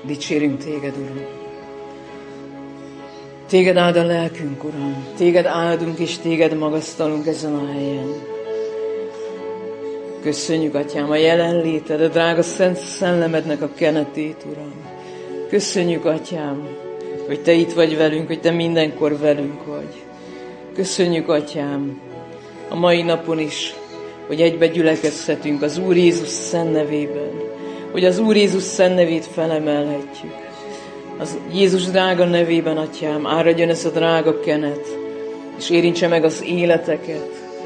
Dicsérünk Téged, Uram. Téged áld a lelkünk, Uram. Téged áldunk és Téged magasztalunk ezen a helyen. Köszönjük, Atyám, a jelenléted, a drága Szent Szellemednek a kenetét, Uram. Köszönjük, Atyám, hogy Te itt vagy velünk, hogy Te mindenkor velünk vagy. Köszönjük, Atyám, a mai napon is, hogy egybe gyülekezhetünk az Úr Jézus szent nevében, hogy az Úr Jézus szent nevét felemelhetjük. Az Jézus drága nevében, Atyám, áradjon ez a drága kenet, és érintse meg az életeket.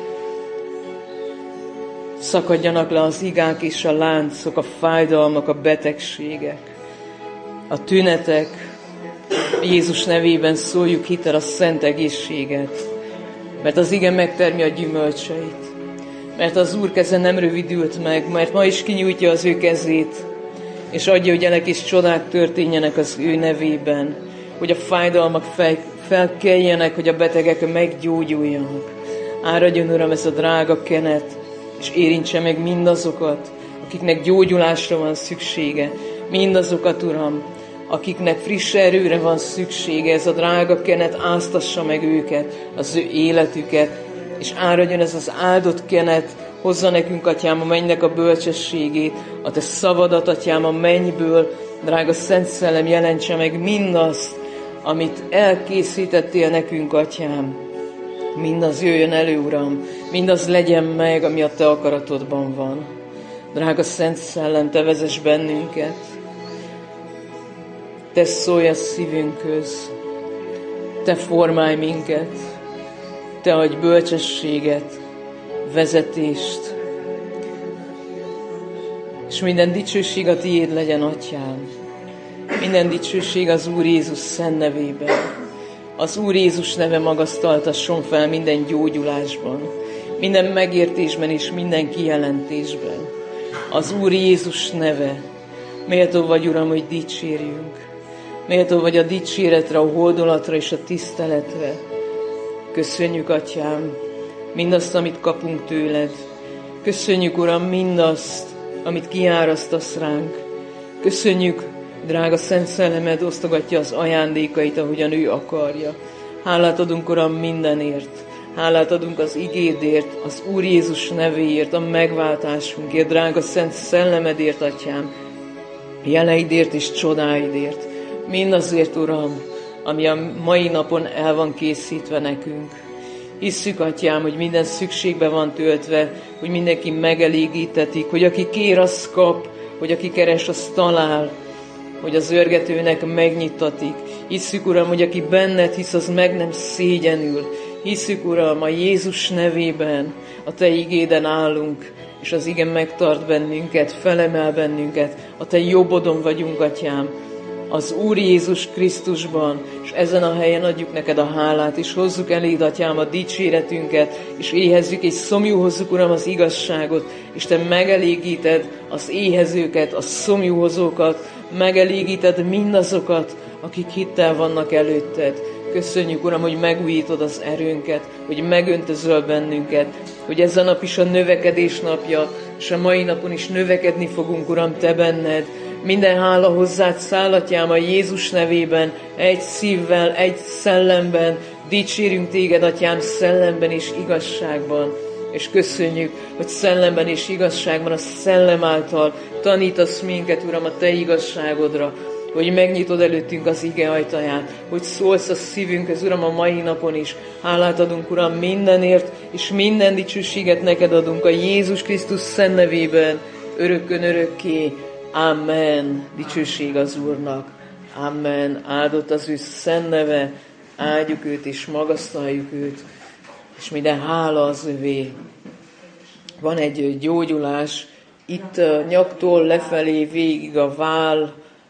Szakadjanak le az igák és a láncok, a fájdalmak, a betegségek, a tünetek. Jézus nevében szóljuk hittel a szent egészséget, mert az ige megtermi a gyümölcseit, mert az Úr keze nem rövidült meg, mert ma is kinyújtja az ő kezét, és adja, hogy jelek és csodák történjenek az ő nevében, hogy a fájdalmak felkeljenek, hogy a betegek meggyógyuljanak. Áradjon, Uram, ez a drága kenet, és érintse meg mindazokat, akiknek gyógyulásra van szüksége, mindazokat, Uram, akiknek friss erőre van szüksége, ez a drága kenet áztassa meg őket, az ő életüket, és áradjon ez az áldott kenet, hozza nekünk, Atyám, a mennynek a bölcsességét, a Te szavadat, Atyám, a mennyből, drága Szent Szellem, jelentse meg mindazt, amit elkészítettél nekünk, Atyám. Mindaz jöjjön elő, Uram, mindaz legyen meg, ami a Te akaratodban van. Drága Szent Szellem, Te vezess bennünket, Te szólj a szívünkhöz, Te formálj minket, Te adj bölcsességet, vezetést, és minden dicsőség a Tiéd legyen, Atyám. Minden dicsőség az Úr Jézus szent nevében. Az Úr Jézus neve magasztaltasson fel minden gyógyulásban, minden megértésben és minden kijelentésben. Az Úr Jézus neve. Méltó vagy, Uram, hogy dicsérjünk. Méltó vagy a dicséretre, a hódolatra és a tiszteletre. Köszönjük, Atyám, mindazt, amit kapunk tőled. Köszönjük, Uram, mindazt, amit kiárasztasz ránk. Köszönjük, drága Szent Szellemed osztogatja az ajándékait, ahogyan ő akarja. Hálát adunk, Uram, mindenért. Hálát adunk az igédért, az Úr Jézus nevéért, a megváltásunkért, drága Szent Szellemedért, Atyám, jeleidért és csodáidért. Mindazért, Uram, ami a mai napon el van készítve nekünk. Hisszük, Atyám, hogy minden szükségbe van töltve, hogy mindenki megelégítetik, hogy aki kér, az kap, hogy aki keres, az talál, hogy az örgetőnek megnyitatik. Hisszük, Uram, hogy aki benned hisz, az meg nem szégyenül. Hisszük, Uram, a Jézus nevében, a Te igéden állunk, és az ige megtart bennünket, felemel bennünket. A Te jobbodon vagyunk, Atyám, az Úr Jézus Krisztusban, és ezen a helyen adjuk neked a hálát, és hozzuk eléd, Atyám, a dicséretünket, és éhezzük, és szomjú hozzuk, Uram, az igazságot, és Te megelégíted az éhezőket, a szomjúhozókat, megelégíted mindazokat, akik hittel vannak előtted. Köszönjük, Uram, hogy megújítod az erőnket, hogy megöntözöl bennünket, hogy ez a nap is a növekedés napja, és a mai napon is növekedni fogunk, Uram, Te benned. Minden hála hozzád száll, Atyám, a Jézus nevében, egy szívvel, egy szellemben. Dicsérünk Téged, Atyám, szellemben és igazságban. És köszönjük, hogy szellemben és igazságban, a szellem által tanítasz minket, Uram, a Te igazságodra, hogy megnyitod előttünk az ige ajtaját, hogy szólsz a szívünkhöz, Uram, a mai napon is. Hálát adunk, Uram, mindenért, és minden dicsőséget neked adunk a Jézus Krisztus szent nevében, örökkön örökké. Amen. Dicsőség az Úrnak. Amen. Áldott az ő szent neve. Áldjuk őt és magasztaljuk őt, és minden hála az övé. Van egy gyógyulás, itt nyaktól lefelé, végig a váll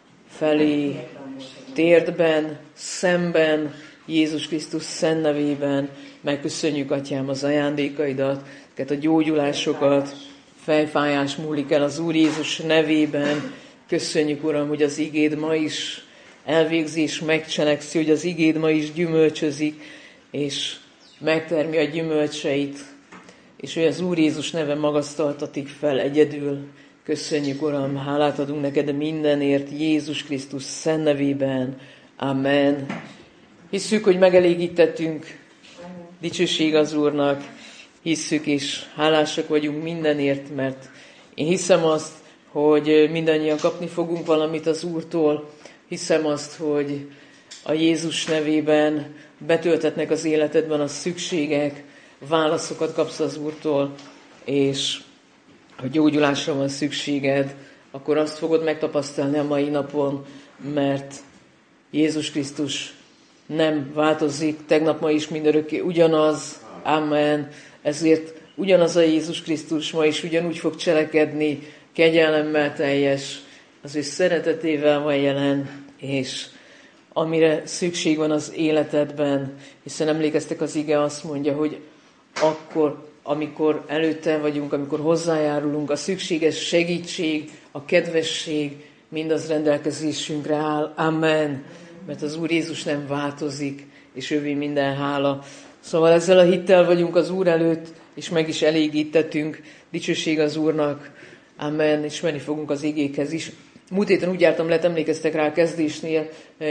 felé, térdben, szemben, Jézus Krisztus szent nevében. Megköszönjük, Atyám, az ajándékaidat, a gyógyulásokat. Fejfájás múlik el az Úr Jézus nevében. Köszönjük, Uram, hogy az igéd ma is elvégzi és megcselekszi, hogy az igéd ma is gyümölcsözik, és megtermi a gyümölcseit, és hogy az Úr Jézus neve magasztaltatik fel egyedül. Köszönjük, Uram, hálát adunk neked mindenért, Jézus Krisztus szent nevében. Amen. Hisszük, hogy megelégítettünk, dicsőség az Úrnak, hisszük és hálásak vagyunk mindenért, mert én hiszem azt, hogy mindannyian kapni fogunk valamit az Úrtól. Hiszem azt, hogy a Jézus nevében betöltetnek az életedben a szükségek, válaszokat kapsz az Úrtól, és ha gyógyulásra van szükséged, akkor azt fogod megtapasztalni a mai napon, mert Jézus Krisztus nem változik, tegnap, ma is, mindörökké ugyanaz, amen. Ezért ugyanaz a Jézus Krisztus ma is ugyanúgy fog cselekedni, kegyelemmel teljes, az ő szeretetével van jelen, és amire szükség van az életedben, hiszen emlékeztek, az ige azt mondja, hogy akkor, amikor előtte vagyunk, amikor hozzájárulunk, a szükséges segítség, a kedvesség, mindaz rendelkezésünkre áll. Amen. Mert az Úr Jézus nem változik, és ővé minden hála. Szóval ezzel a hittel vagyunk az Úr előtt, és meg is elégítettünk. Dicsőség az Úrnak. Amen. És menni fogunk az igékhez is. Múlt héten úgy jártam, emlékeztek rá a kezdésnél,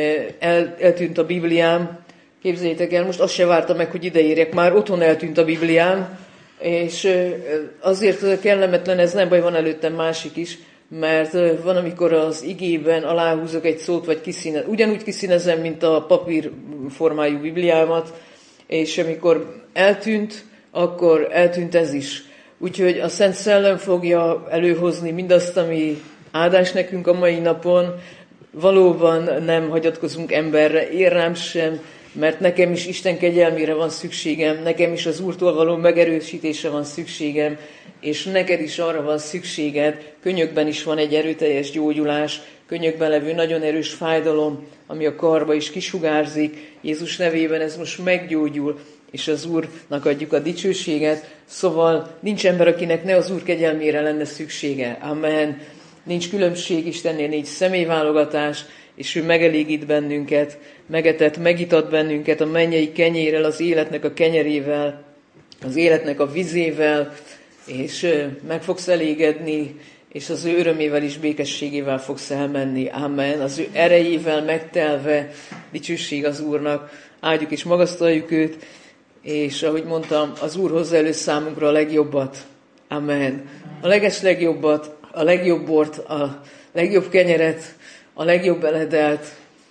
eltűnt a Bibliám. Képzeljétek el, most azt se vártam meg, hogy ideérjek, már otthon eltűnt a Bibliám, és azért kellemetlen, ez nem baj, van előttem másik is, mert van, amikor az igében aláhúzok egy szót, vagy ugyanúgy kiszínezem, mint a papír formájú Bibliámat, és amikor eltűnt, akkor eltűnt ez is. Úgyhogy a Szent Szellem fogja előhozni mindazt, ami áldás nekünk a mai napon. Valóban nem hagyatkozunk emberre, én rám sem, mert nekem is Isten kegyelmére van szükségem, nekem is az Úrtól való megerősítésre van szükségem, és neked is arra van szükséged, könyökben is van egy erőteljes gyógyulás, könyökben levő nagyon erős fájdalom, ami a karba is kisugárzik. Jézus nevében ez most meggyógyul, és az Úrnak adjuk a dicsőséget. Szóval nincs ember, akinek ne az Úr kegyelmére lenne szüksége. Amen. Nincs különbség, Istennél nincs személyválogatás, és ő megelégít bennünket, megetett, megitat bennünket a mennyei kenyérrel, az életnek a kenyerével, az életnek a vizével, és meg fogsz elégedni, és az ő örömével és békességével fogsz elmenni. Amen. Az ő erejével megtelve, dicsőség az Úrnak, áldjuk és magasztaljuk őt, és ahogy mondtam, az Úr hozza elő számunkra a legjobbat. Amen. A legeslegjobbat, a legjobb bort, a legjobb kenyeret, a legjobb eledelt,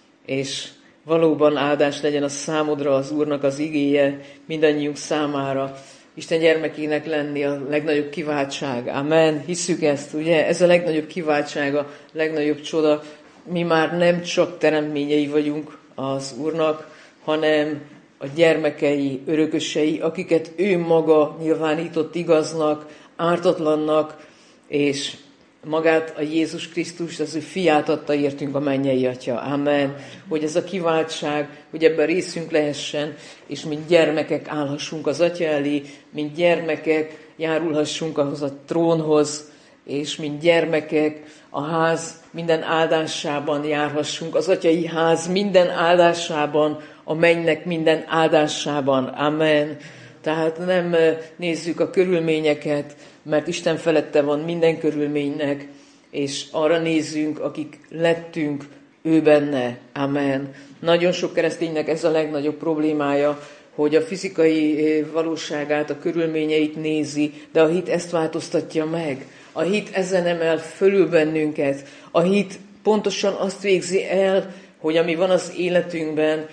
és valóban áldás legyen a számodra az Úrnak az igéje mindannyiunk számára. Isten gyermekének lenni a legnagyobb kiváltság. Amen. Hisszük ezt, ugye? Ez a legnagyobb kiváltság, a legnagyobb csoda. Mi már nem csak teremtményei vagyunk az Úrnak, hanem a gyermekei, örökösei, akiket ő maga nyilvánított igaznak, ártatlannak, és magát a Jézus Krisztust, az ő fiát adta értünk a mennyei Atya. Amen. Hogy ez a kiváltság, hogy ebben részünk lehessen, és mint gyermekek állhassunk az Atya elé, mint gyermekek járulhassunk ahhoz a trónhoz, és mint gyermekek a ház minden áldásában járhassunk, az atyai ház minden áldásában, a mennynek minden áldásában. Amen. Tehát nem nézzük a körülményeket, mert Isten felette van minden körülménynek, és arra nézzünk, akik lettünk ő benne. Amen. Nagyon sok kereszténynek ez a legnagyobb problémája, hogy a fizikai valóságát, a körülményeit nézi, de a hit ezt változtatja meg. A hit ezen emel fölül bennünket. A hit pontosan azt végzi el, hogy ami van az életünkben,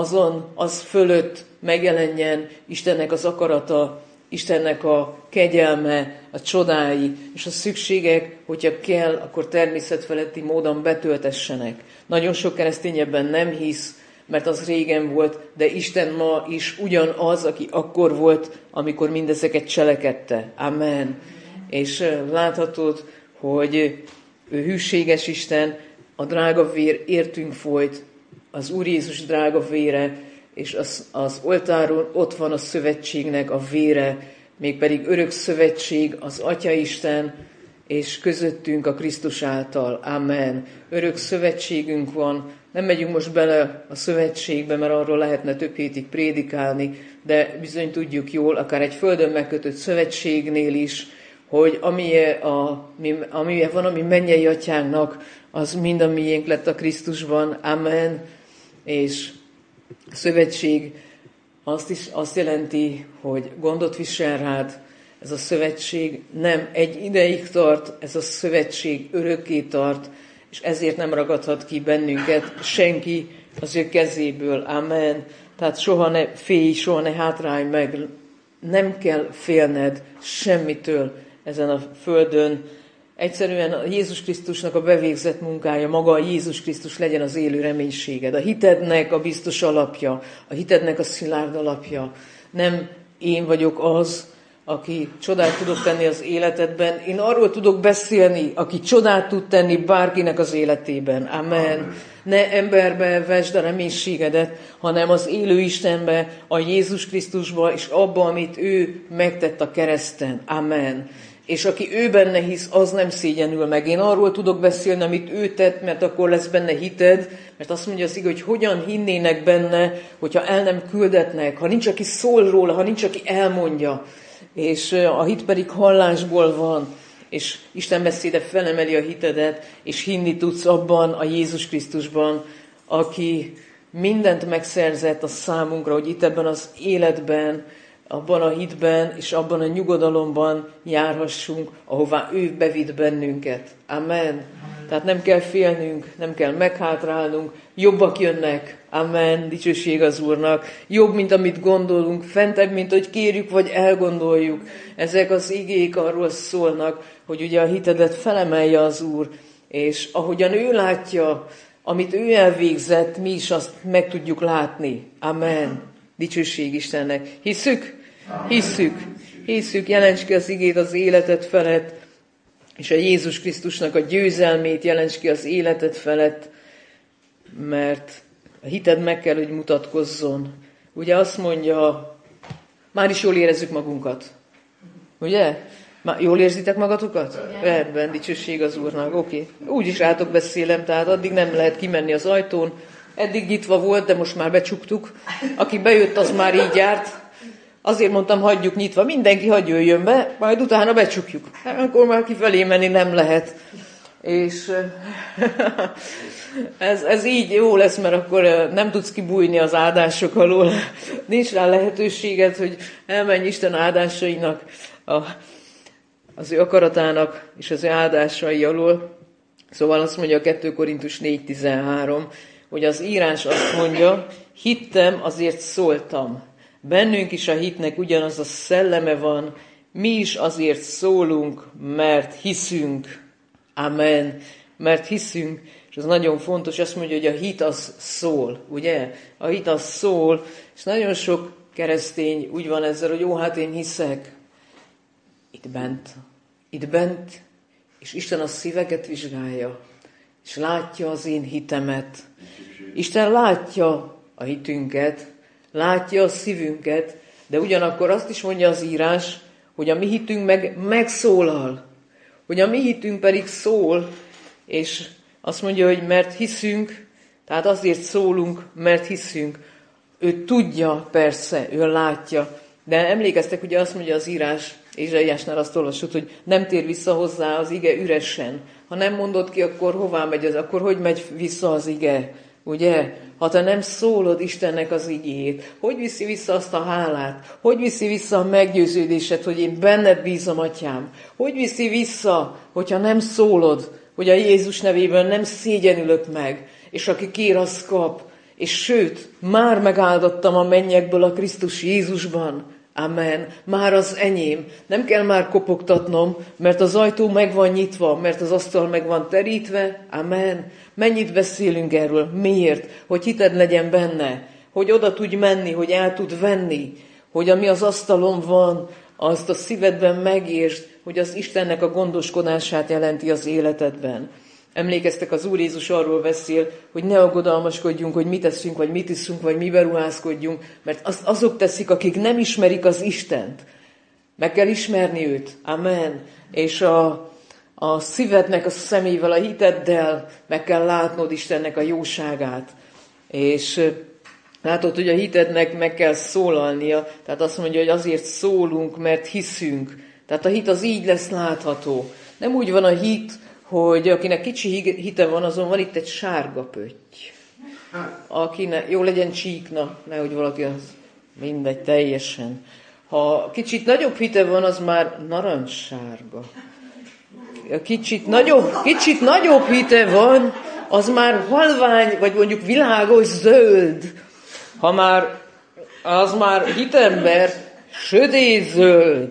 az fölött megjelenjen Istennek az akarata, Istennek a kegyelme, a csodái, és a szükségek, hogyha kell, akkor természetfeletti módon betöltessenek. Nagyon sok keresztény ebben nem hisz, mert az régen volt, de Isten ma is ugyanaz, aki akkor volt, amikor mindezeket cselekedte. Amen. És láthatod, hogy ő hűséges Isten, a drága vér értünk folyt, az Úr Jézus drága vére, és az oltáron ott van a szövetségnek a vére, mégpedig örök szövetség az Atya Isten, és közöttünk a Krisztus által. Amen. Örök szövetségünk van. Nem megyünk most bele a szövetségbe, mert arról lehetne több hétig prédikálni, de bizony tudjuk jól, akár egy földön megkötött szövetségnél is, hogy amilyen van a mi mennyei atyánknak, az mind a miénk lett a Krisztusban. Amen. És a szövetség azt jelenti, hogy gondot visel rád. Ez a szövetség nem egy ideig tart, ez a szövetség örökké tart, és ezért nem ragadhat ki bennünket senki az ő kezéből. Amen. Tehát soha ne félj, soha ne hátrálj meg. Nem kell félned semmitől ezen a földön. Egyszerűen a Jézus Krisztusnak a bevégzett munkája, maga a Jézus Krisztus legyen az élő reménységed. A hitednek a biztos alapja, a hitednek a szilárd alapja. Nem én vagyok az, aki csodát tudok tenni az életedben. Én arról tudok beszélni, aki csodát tud tenni bárkinek az életében. Amen. Ne emberbe vesd a reménységedet, hanem az élő Istenbe, a Jézus Krisztusba, és abba, amit ő megtett a kereszten. Amen. És aki ő benne hisz, az nem szégyenül meg. Én arról tudok beszélni, amit ő tett, mert akkor lesz benne hited, mert azt mondja az ige, hogy hogyan hinnének benne, hogyha el nem küldetnek, ha nincs, aki szól róla, ha nincs, aki elmondja. És a hit pedig hallásból van, és Isten beszéde felemeli a hitedet, és hinni tudsz abban a Jézus Krisztusban, aki mindent megszerzett a számunkra, hogy itt ebben az életben, abban a hitben és abban a nyugodalomban járhassunk, ahová ő bevitt bennünket. Amen. Tehát nem kell félnünk, nem kell meghátrálnunk, jobbak jönnek. Amen. Dicsőség az Úrnak. Jobb, mint amit gondolunk, fentebb, mint hogy kérjük vagy elgondoljuk. Ezek az igék arról szólnak, hogy ugye a hitedet felemelje az Úr, és ahogyan ő látja, amit ő elvégzett, mi is azt meg tudjuk látni. Amen. Dicsőség Istennek. Hisszük? Hisszük. Hisszük. Jelents ki az igét az életed felett, és a Jézus Krisztusnak a győzelmét jelents ki az életed felett, mert a hited meg kell, hogy mutatkozzon. Ugye azt mondja, már is jól érezzük magunkat. Ugye? Jól érzitek magatokat? Rendben, dicsőség az Úrnak. Oké. Úgyis rátok beszélem, tehát addig nem lehet kimenni az ajtón. Eddig nyitva volt, de most már becsuktuk. Aki bejött, az már így járt. Azért mondtam, hagyjuk nyitva. Mindenki hagyj jöjjön be, majd utána becsukjuk. Hát, akkor már kifelé menni nem lehet. És ez így jó lesz, mert akkor nem tudsz kibújni az áldások alól. Nincs rá lehetőséged, hogy elmenj Isten áldásainak, az ő akaratának és az ő áldásai alól. Szóval azt mondja a 2 Korintus 4.13, hogy az írás azt mondja, hittem, azért szóltam. Bennünk is a hitnek ugyanaz a szelleme van, mi is azért szólunk, mert hiszünk. Amen. Mert hiszünk, és ez nagyon fontos, azt mondja, hogy a hit az szól, ugye? A hit az szól, és nagyon sok keresztény úgy van ezzel, hogy jó, hát én hiszek. Itt bent, és Isten a szíveket vizsgálja, és látja az én hitemet. Isten látja a hitünket, látja a szívünket, de ugyanakkor azt is mondja az írás, hogy a mi hitünk megszólal, hogy a mi hitünk pedig szól, és azt mondja, hogy mert hiszünk, tehát azért szólunk, mert hiszünk. Ő tudja, persze, ő látja, de emlékeztek, ugye azt mondja az írás, Ézsaiásnál azt olvasod, hogy nem tér vissza hozzá az ige üresen. Ha nem mondod ki, akkor hová megy az, akkor hogy megy vissza az ige? Ugye? Ha te nem szólod Istennek az igéjét, hogy viszi vissza azt a hálát? Hogy viszi vissza a meggyőződésed, hogy én benned bízom, atyám? Hogy viszi vissza, hogyha nem szólod, hogy a Jézus nevében nem szégyenülök meg, és aki kér, az kap. És sőt, már megáldottam a mennyekből a Krisztus Jézusban. Amen. Már az enyém. Nem kell már kopogtatnom, mert az ajtó meg van nyitva, mert az asztal meg van terítve. Amen. Mennyit beszélünk erről? Miért? Hogy hited legyen benne. Hogy oda tudj menni, hogy el tud venni. Hogy ami az asztalon van, azt a szívedben megértsd, hogy az Istennek a gondoskodását jelenti az életedben. Emlékeztek, az Úr Jézus arról beszél, hogy ne aggodalmaskodjunk, hogy mit eszünk, vagy mit iszunk, vagy mibe ruházkodjunk, mert azt azok teszik, akik nem ismerik az Istent. Meg kell ismerni őt. Amen. És a szívednek a szemével, a hiteddel meg kell látnod Istennek a jóságát. És látod, hogy a hitednek meg kell szólalnia. Tehát azt mondja, hogy azért szólunk, mert hiszünk. Tehát a hit az így lesz látható. Nem úgy van a hit, hogy akinek kicsi hite van, azon van itt egy sárga pötty. Akinek jó legyen csíkna, nehogy valaki az mindegy teljesen. Ha kicsit nagyobb hite van, az már narancssárga. Kicsit nagyobb hite van, az már halvány, vagy mondjuk világos zöld. Ha már, az már hitember, sötét zöld.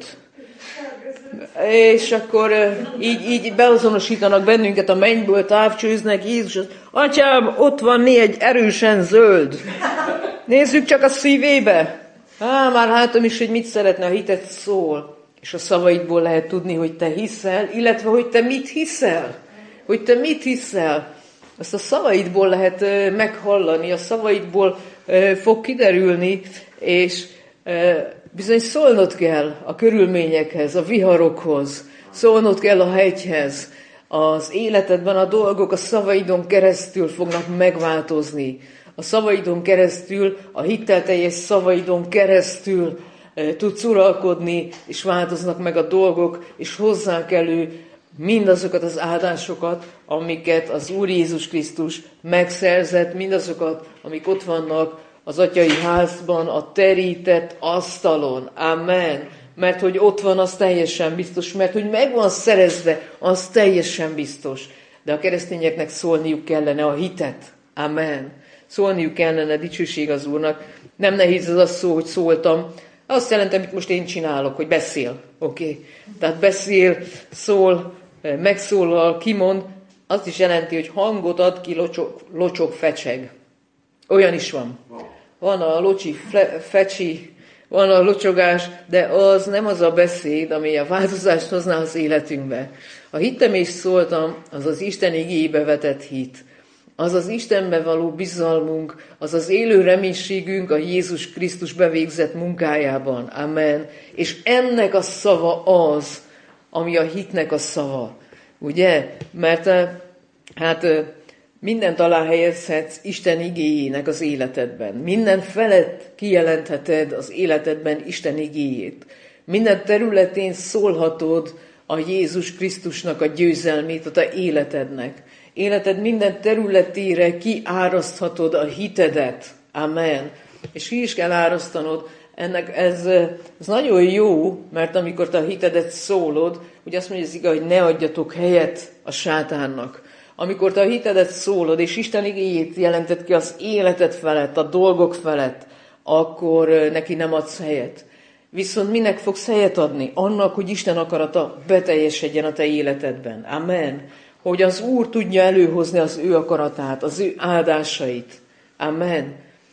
És akkor így beazonosítanak bennünket a mennyből, távcsőznek Jézus. Atyám, ott van egy erősen zöld. Nézzük csak a szívébe. Már látom is, hogy mit szeretne, a hitet szól. És a szavaidból lehet tudni, hogy te hiszel, illetve hogy te mit hiszel. Hogy te mit hiszel. Azt a szavaidból lehet meghallani, a szavaidból fog kiderülni, és bizony szólnod kell a körülményekhez, a viharokhoz, szólnod kell a hegyhez. Az életedben a dolgok a szavaidon keresztül fognak megváltozni. A szavaidon keresztül, a hittelteljes szavaidon keresztül tudsz uralkodni, és változnak meg a dolgok, és hozzánk elő mindazokat az áldásokat, amiket az Úr Jézus Krisztus megszerzett, mindazokat, amik ott vannak az atyai házban, a terített asztalon. Amen. Mert hogy ott van, az teljesen biztos, mert hogy meg van szerezve, az teljesen biztos. De a keresztényeknek szólniuk kellene a hitet. Amen. Szólniuk kellene, dicsőség az Úrnak. Nem nehéz az a szó, hogy szóltam. Azt jelentem, amit most én csinálok, hogy beszél. Oké? Tehát beszél, szól, megszólal, kimond. Azt is jelenti, hogy hangot ad ki, locsog, fecseg. Olyan is van. Van a locsi, fecsi, van a locsogás, de az nem az a beszéd, ami a változást hozná az életünkbe. A hittem és szóltam, az az Isten igéjébe vetett hit. Az az Istenbe való bizalmunk, az az élő reménységünk a Jézus Krisztus bevégzett munkájában. Amen. És ennek a szava az, ami a hitnek a szava. Ugye? Mert mindent alá helyezhetsz Isten igéjének az életedben. Minden felett kijelentheted az életedben Isten igéjét. Minden területén szólhatod a Jézus Krisztusnak a győzelmét a te életednek. Életed minden területére kiáraszthatod a hitedet. Amen. És ki is kell árasztanod. Ez nagyon jó, mert amikor te a hitedet szólod, ugye azt mondja az ige, hogy ne adjatok helyet a sátánnak. Amikor te a hitedet szólod, és Isten igéjét jelented ki az életed felett, a dolgok felett, akkor neki nem adsz helyet. Viszont minek fogsz helyet adni? Annak, hogy Isten akarata beteljesedjen a te életedben. Amen. Hogy az Úr tudja előhozni az ő akaratát, az ő áldásait. Amen.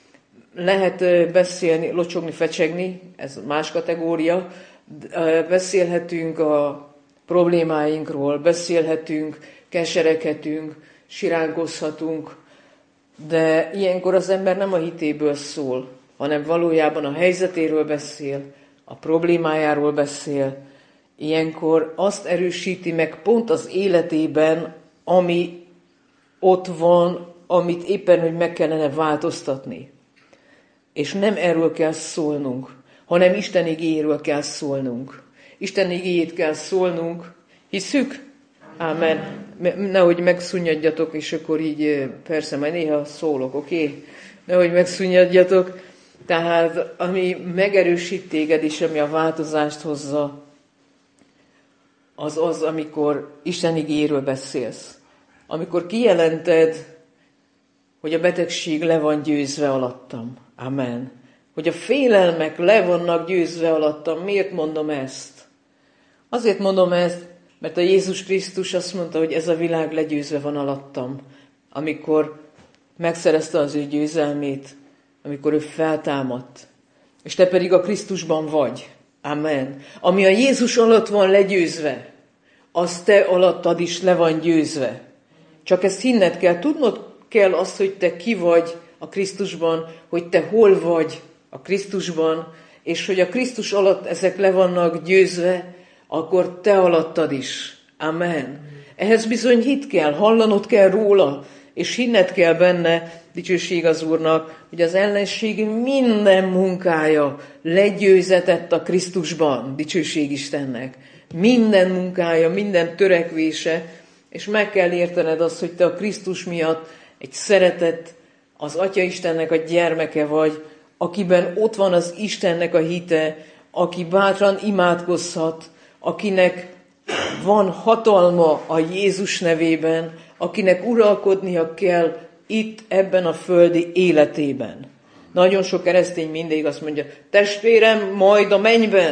Lehet beszélni, locsogni, fecsegni, ez más kategória. Beszélhetünk a problémáinkról, beszélhetünk, kesereghetünk, siránkozhatunk, de ilyenkor az ember nem a hitéből szól, hanem valójában a helyzetéről beszél, a problémájáról beszél. Ilyenkor azt erősíti meg pont az életében, ami ott van, amit éppen, hogy meg kellene változtatni. És nem erről kell szólnunk, hanem Isten igéjéről kell szólnunk. Isten igéjét kell szólnunk, hiszük? Ámen. Nehogy megszunnyadjatok, és akkor így, persze, majd néha szólok, oké? Nehogy megszunnyadjatok. Tehát, ami megerősít téged, és ami a változást hozza, az, amikor Isten igéjéről beszélsz. Amikor kijelented, hogy a betegség le van győzve alattam. Amen. Hogy a félelmek le vannak győzve alattam. Miért mondom ezt? Azért mondom ezt, mert a Jézus Krisztus azt mondta, hogy ez a világ legyőzve van alattam. Amikor megszerezte az ő győzelmét, amikor ő feltámadt. És te pedig a Krisztusban vagy. Amen. Ami a Jézus alatt van legyőzve, az te alattad is le van győzve. Csak ezt hinned kell, tudnod kell azt, hogy te ki vagy a Krisztusban, hogy te hol vagy a Krisztusban, és hogy a Krisztus alatt ezek le vannak győzve, akkor te alattad is. Amen. Ehhez bizony hit kell, hallanod kell róla, és hinned kell benne, dicsőség az Úrnak, hogy az ellenség minden munkája legyőzetett a Krisztusban, dicsőség Istennek. minden munkája, minden törekvése, és meg kell értened azt, hogy te a Krisztus miatt egy szeretett, az Atya Istennek a gyermeke vagy, akiben ott van az Istennek a hite, aki bátran imádkozhat, akinek van hatalma a Jézus nevében, akinek uralkodnia kell itt, ebben a földi életében. Nagyon sok keresztény mindig azt mondja, testvérem, majd a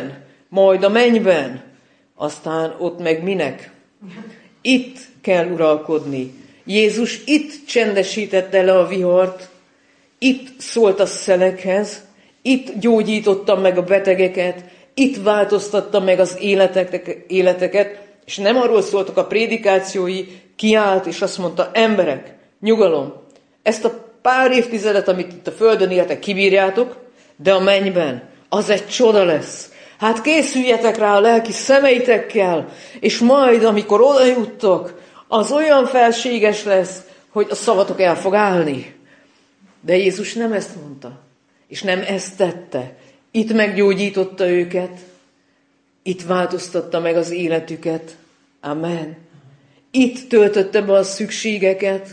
mennyben. Aztán ott meg minek? Itt kell uralkodni. Jézus itt csendesítette le a vihart, itt szólt a szelekhez, itt gyógyította meg a betegeket, itt változtatta meg az életeket, és nem arról szóltak a prédikációi, kiállt, és azt mondta, emberek, nyugalom, ezt a pár évtizedet, amit itt a földön éltek, kibírjátok, de a mennyben az egy csoda lesz. Hát készüljetek rá a lelki szemeitekkel, és majd, amikor oda juttok, az olyan felséges lesz, hogy a szavatok el fog állni. De Jézus nem ezt mondta, és nem ezt tette. Itt meggyógyította őket, itt változtatta meg az életüket. Amen. Itt töltötte be a szükségeket,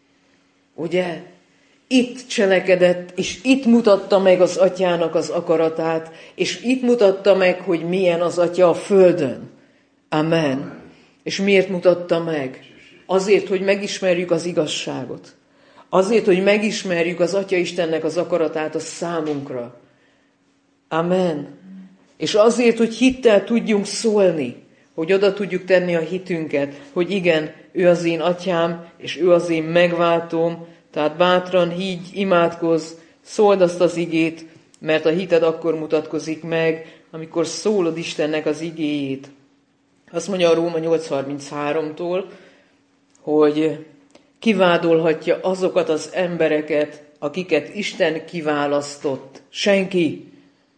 ugye? Itt cselekedett, és itt mutatta meg az Atyának az akaratát, és itt mutatta meg, hogy milyen az Atya a földön. Amen. És miért mutatta meg? Azért, hogy megismerjük az igazságot. Azért, hogy megismerjük az Atya Istennek az akaratát a számunkra. Amen. És azért, hogy hittel tudjunk szólni, hogy oda tudjuk tenni a hitünket, hogy igen, ő az én atyám, és ő az én megváltóm, tehát bátran higgy, imádkozz, szóld azt az igét, mert a hited akkor mutatkozik meg, amikor szólod Istennek az igéjét. Azt mondja a Róma 8:33-tól, hogy kivádolhatja azokat az embereket, akiket Isten kiválasztott. Senki.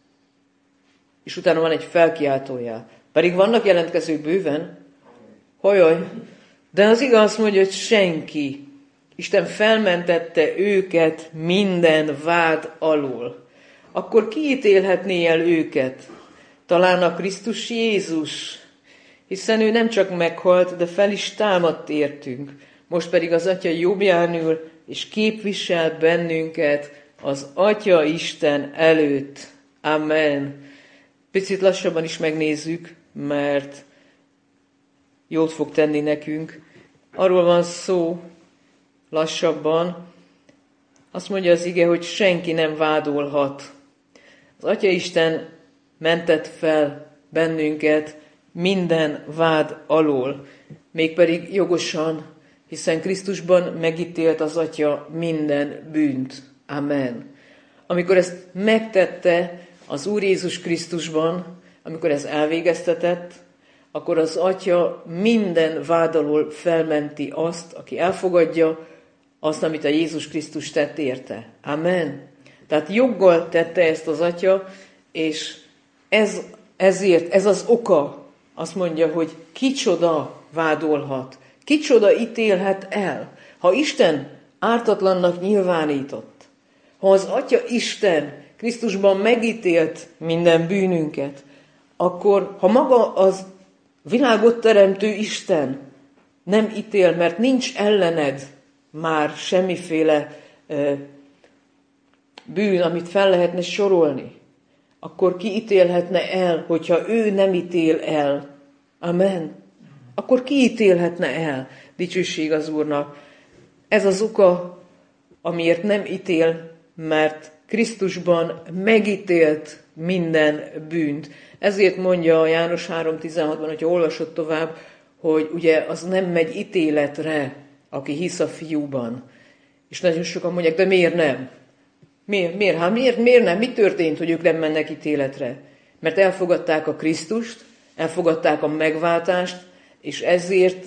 És utána van egy felkiáltójá. Pedig vannak jelentkezők bőven. Hajaj. De az igaz mondja, hogy senki. Isten felmentette őket minden vád alól. Akkor ki ítélhetné el őket? Talán a Krisztus Jézus. Hiszen ő nem csak meghalt, de fel is támadt értünk. Most pedig az Atya jobbján ül, és képvisel bennünket az Atya Isten előtt. Amen. Picit lassabban is megnézzük, mert jót fog tenni nekünk. Arról van szó, lassabban, azt mondja az ige, hogy senki nem vádolhat. Az Atya Isten mentett fel bennünket minden vád alól, mégpedig jogosan, hiszen Krisztusban megítélt az Atya minden bűnt. Amen. Amikor ezt megtette az Úr Jézus Krisztusban, amikor ez elvégeztetett, akkor az Atya minden vád alól felmenti azt, aki elfogadja azt, amit a Jézus Krisztus tett érte. Amen. Tehát joggal tette ezt az Atya, és ezért ez az oka, azt mondja, hogy kicsoda vádolhat, kicsoda ítélhet el. Ha Isten ártatlannak nyilvánított, ha az Atya Isten Krisztusban megítélt minden bűnünket, akkor ha maga az világot teremtő Isten nem ítél, mert nincs ellened már semmiféle bűn, amit fel lehetne sorolni, akkor ki ítélhetne el, hogyha ő nem ítél el? Amen. Akkor ki ítélhetne el? Dicsőség az Úrnak. Ez az oka, amiért nem ítél, mert Krisztusban megítélt minden bűnt. Ezért mondja a János 3:16-ban, hogyha olvasod tovább, hogy ugye az nem megy ítéletre, aki hisz a fiúban. És nagyon sokan mondják, de miért nem? Miért nem? Mi történt, hogy ők nem mennek ítéletre? Mert elfogadták a Krisztust, elfogadták a megváltást, és ezért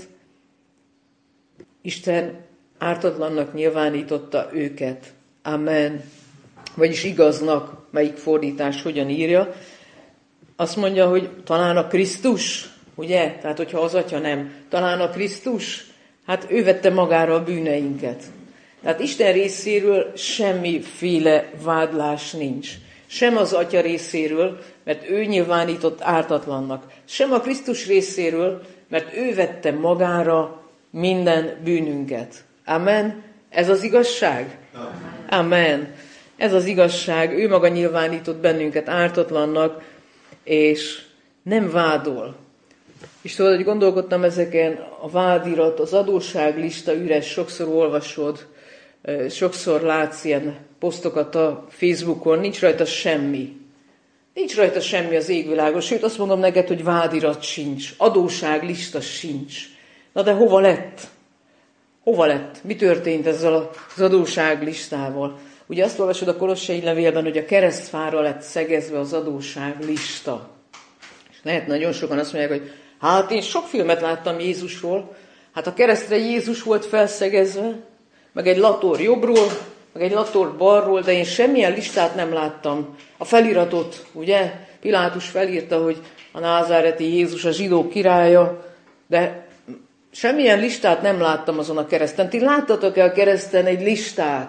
Isten ártatlannak nyilvánította őket. Amen. Vagyis igaznak, melyik fordítás hogyan írja. Azt mondja, hogy talán a Krisztus, ugye? Tehát, hogyha az Atya nem, talán a Krisztus, hát ő vette magára a bűneinket. Tehát Isten részéről semmiféle vádlás nincs. Sem az Atya részéről, mert ő nyilvánított ártatlannak. Sem a Krisztus részéről, mert ő vette magára minden bűnünket. Amen. Ez az igazság? Amen. Ez az igazság. Ő maga nyilvánított bennünket ártatlannak, és nem vádol. És tudod, hogy gondolkodtam ezeken, a vádirat, az adósságlista üres, sokszor olvasod, sokszor látsz ilyen posztokat a Facebookon, nincs rajta semmi. Nincs rajta semmi az égvilágon, sőt azt mondom neked, hogy vádirat sincs, adósságlista sincs. Na de hova lett? Hova lett? Mi történt ezzel az adósságlistával? Ugye azt olvasod a Kolossai levélben, hogy a keresztfára lett szegezve az adósságlista. És lehet nagyon sokan azt mondják, hogy hát én sok filmet láttam Jézusról, hát a keresztre Jézus volt felszegezve, meg egy lator jobbról, meg egy lator balról, de én semmilyen listát nem láttam. A feliratot, ugye? Pilátus felírta, hogy a názáreti Jézus a zsidók királya, de semmilyen listát nem láttam azon a kereszten. Ti láttatok-e a kereszten egy listát?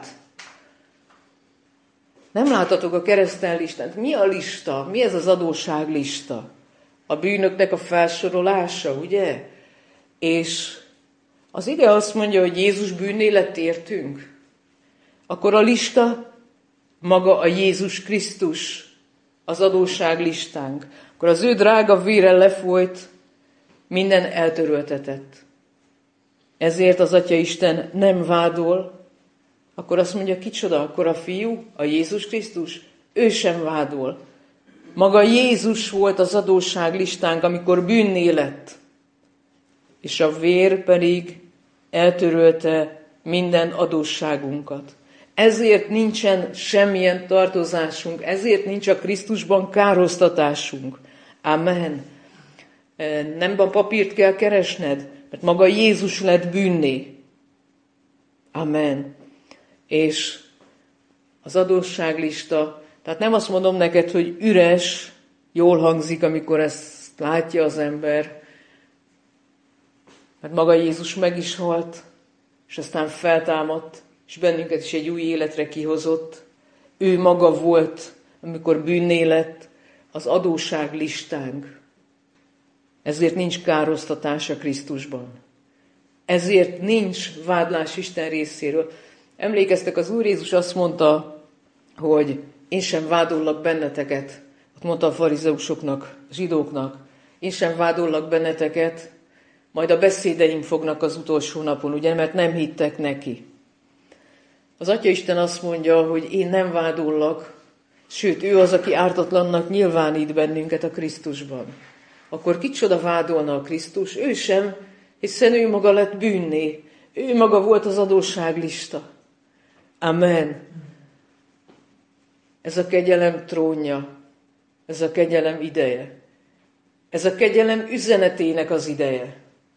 Nem láttatok a kereszten listát. Mi a lista? Mi ez az adósságlista? A bűnöknek a felsorolása, ugye? És az ige azt mondja, hogy Jézus bűnné lett értünk. Akkor a lista maga a Jézus Krisztus, az adósságlistánk. Akkor az ő drága vére lefolyt, minden eltöröltetett. Ezért az Atya Isten nem vádol, akkor azt mondja, kicsoda, akkor a Fiú, a Jézus Krisztus, ő sem vádol. Maga Jézus volt az adósságlistánk, amikor bűnné lett, és a vér pedig eltörölte minden adósságunkat. Ezért nincsen semmilyen tartozásunk, ezért nincs a Krisztusban károsztatásunk. Amen. Nem a papírt kell keresned, mert maga Jézus lett bűnné. Amen. És az adósságlista, tehát nem azt mondom neked, hogy üres, jól hangzik, amikor ezt látja az ember, mert maga Jézus meg is halt, és aztán feltámadt, és bennünket is egy új életre kihozott. Ő maga volt, amikor bűnné lett, az adósságlistánk. Ezért nincs károsztatás a Krisztusban. Ezért nincs vádlás Isten részéről. Emlékeztek, az Úr Jézus azt mondta, hogy én sem vádollak benneteket. Azt mondta a farizeusoknak, a zsidóknak, én sem vádollak benneteket, majd a beszédeim fognak az utolsó napon, ugye, mert nem hittek neki. Az Atya Isten azt mondja, hogy én nem vádollak, sőt, ő az, aki ártatlannak nyilvánít bennünket a Krisztusban. Akkor kicsoda vádolna a Krisztus? Ő sem, hiszen ő maga lett bűnné. Ő maga volt az adósságlista. Amen. Ez a kegyelem trónja, ez a kegyelem ideje. Ez a kegyelem üzenetének az ideje.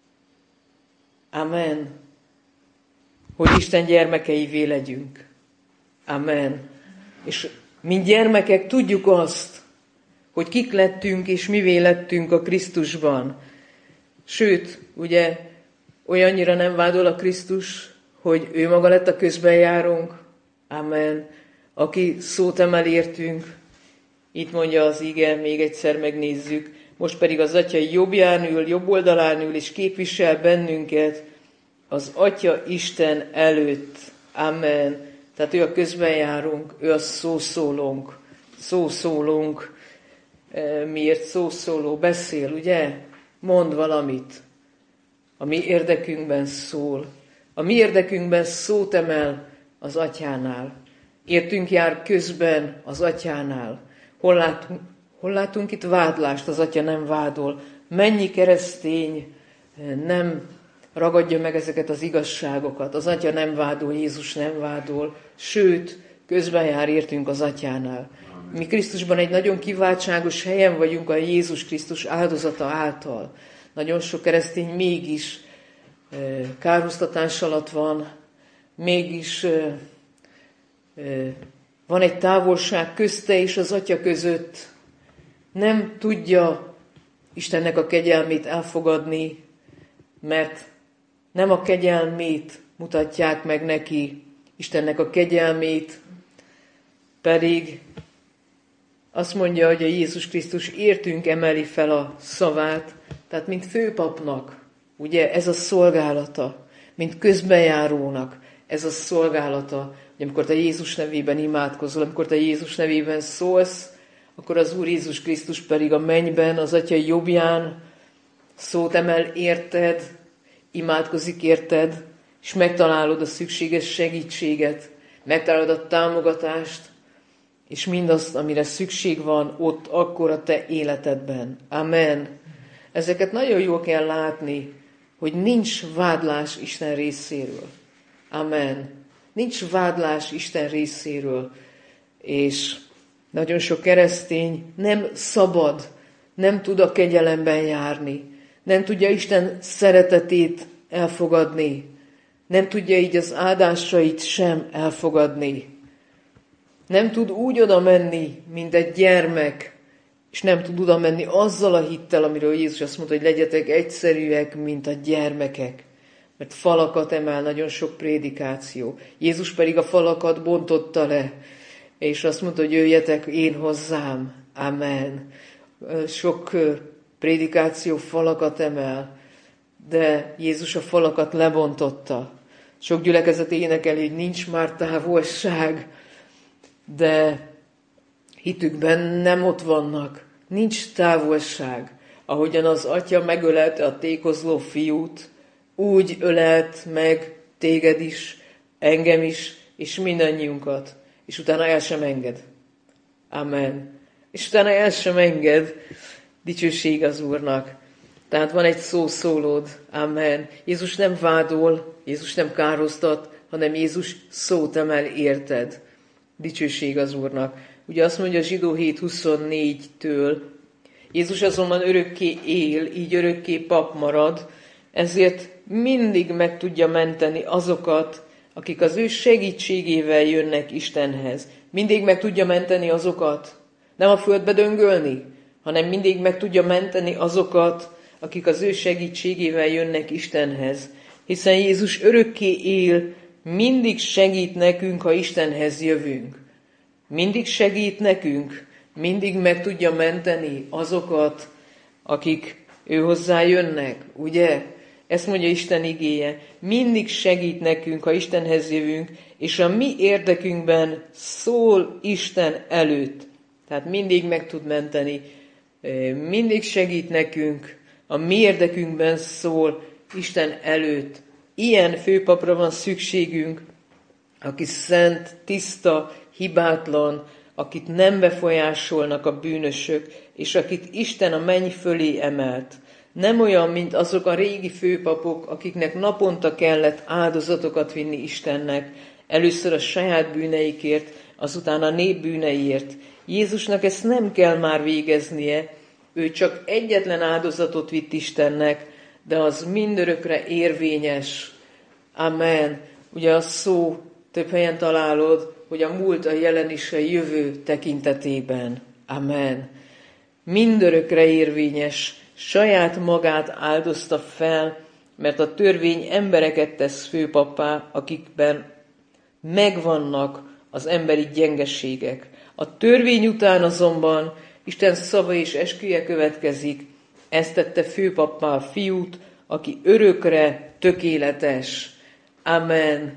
Amen. Hogy Isten gyermekeivé legyünk. Amen. És mint gyermekek tudjuk azt, hogy kik lettünk és mivé lettünk a Krisztusban. Sőt, ugye olyannyira nem vádol a Krisztus, hogy ő maga lett a közbenjárónk. Amen. Aki szót emel értünk. Itt mondja az ige, még egyszer megnézzük. Most pedig az Atya jobbján ül, jobb oldalán ül, és képvisel bennünket az Atya Isten előtt. Amen. Tehát ő a közbenjárunk, ő a szószólónk. Szószólónk. Miért szószóló? Beszél, ugye? Mond valamit. A mi érdekünkben szól. A mi érdekünkben szót emel az Atyánál. Értünk jár közben az Atyánál. Hol látunk itt vádlást? Az Atya nem vádol. Mennyi keresztény nem ragadja meg ezeket az igazságokat. Az Atya nem vádol, Jézus nem vádol. Sőt, közben jár értünk az Atyánál. Mi Krisztusban egy nagyon kiváltságos helyen vagyunk a Jézus Krisztus áldozata által. Nagyon sok keresztény mégis károsztatás alatt van, mégis van egy távolság közte és az Atya között. Nem tudja Istennek a kegyelmét elfogadni, mert nem a kegyelmét mutatják meg neki, Istennek a kegyelmét pedig Azt mondja, hogy a Jézus Krisztus értünk emeli fel a szavát, tehát mint főpapnak, ugye ez a szolgálata, mint közbenjárónak, ez a szolgálata, hogy amikor te Jézus nevében imádkozol, amikor te Jézus nevében szólsz, akkor az Úr Jézus Krisztus pedig a mennyben, az Atya jobbján szót emel érted, imádkozik érted, és megtalálod a szükséges segítséget, megtalálod a támogatást, és mindazt, amire szükség van ott akkor a te életedben. Amen. Ezeket nagyon jól kell látni, hogy nincs vádlás Isten részéről. Amen. Nincs vádlás Isten részéről. És nagyon sok keresztény nem szabad, nem tud a kegyelemben járni, nem tudja Isten szeretetét elfogadni, nem tudja így az áldásait sem elfogadni. Nem tud úgy oda menni, mint egy gyermek, és nem tud oda menni azzal a hittel, amiről Jézus azt mondta, hogy legyetek egyszerűek, mint a gyermekek. Mert falakat emel nagyon sok prédikáció. Jézus pedig a falakat bontotta le, és azt mondta, hogy jöjjetek én hozzám. Amen. Sok prédikáció falakat emel, de Jézus a falakat lebontotta. Sok gyülekezet énekeli, hogy nincs már távolság, de hitükben nem ott vannak. Nincs távolság. Ahogyan az Atya megölelte a tékozló fiút, úgy ölelt meg téged is, engem is, és mindannyiunkat. És utána el sem enged. Amen. És utána el sem enged. Dicsőség az Úrnak. Tehát van egy szószólód. Amen. Jézus nem vádol, Jézus nem károztat, hanem Jézus szót emel érted. Dicsőség az Úrnak. Ugye azt mondja a Zsidó 7:24-től, Jézus azonban örökké él, így örökké pap marad, ezért mindig meg tudja menteni azokat, akik az ő segítségével jönnek Istenhez. Mindig meg tudja menteni azokat, nem a földbe döngölni, hanem mindig meg tudja menteni azokat, akik az ő segítségével jönnek Istenhez. Hiszen Jézus örökké él, mindig segít nekünk, ha Istenhez jövünk. Mindig segít nekünk, mindig meg tudja menteni azokat, akik ő hozzá jönnek, ugye? Ezt mondja Isten igéje. Mindig segít nekünk, ha Istenhez jövünk, és a mi érdekünkben szól Isten előtt. Tehát mindig meg tud menteni, mindig segít nekünk, a mi érdekünkben szól Isten előtt. Ilyen főpapra van szükségünk, aki szent, tiszta, hibátlan, akit nem befolyásolnak a bűnösök, és akit Isten a menny fölé emelt. Nem olyan, mint azok a régi főpapok, akiknek naponta kellett áldozatokat vinni Istennek, először a saját bűneikért, azután a nép bűneiért. Jézusnak ezt nem kell már végeznie, ő csak egyetlen áldozatot vitt Istennek, de az mindörökre érvényes. Amen. Ugye a szó több helyen találod, hogy a múlt, a jelen és a jövő tekintetében. Amen. Mindörökre érvényes, saját magát áldozta fel, mert a törvény embereket tesz főpappá, akikben megvannak az emberi gyengeségek. A törvény után azonban Isten szava és esküje következik, ezt tette főpappá a fiút, aki örökre tökéletes. Amen.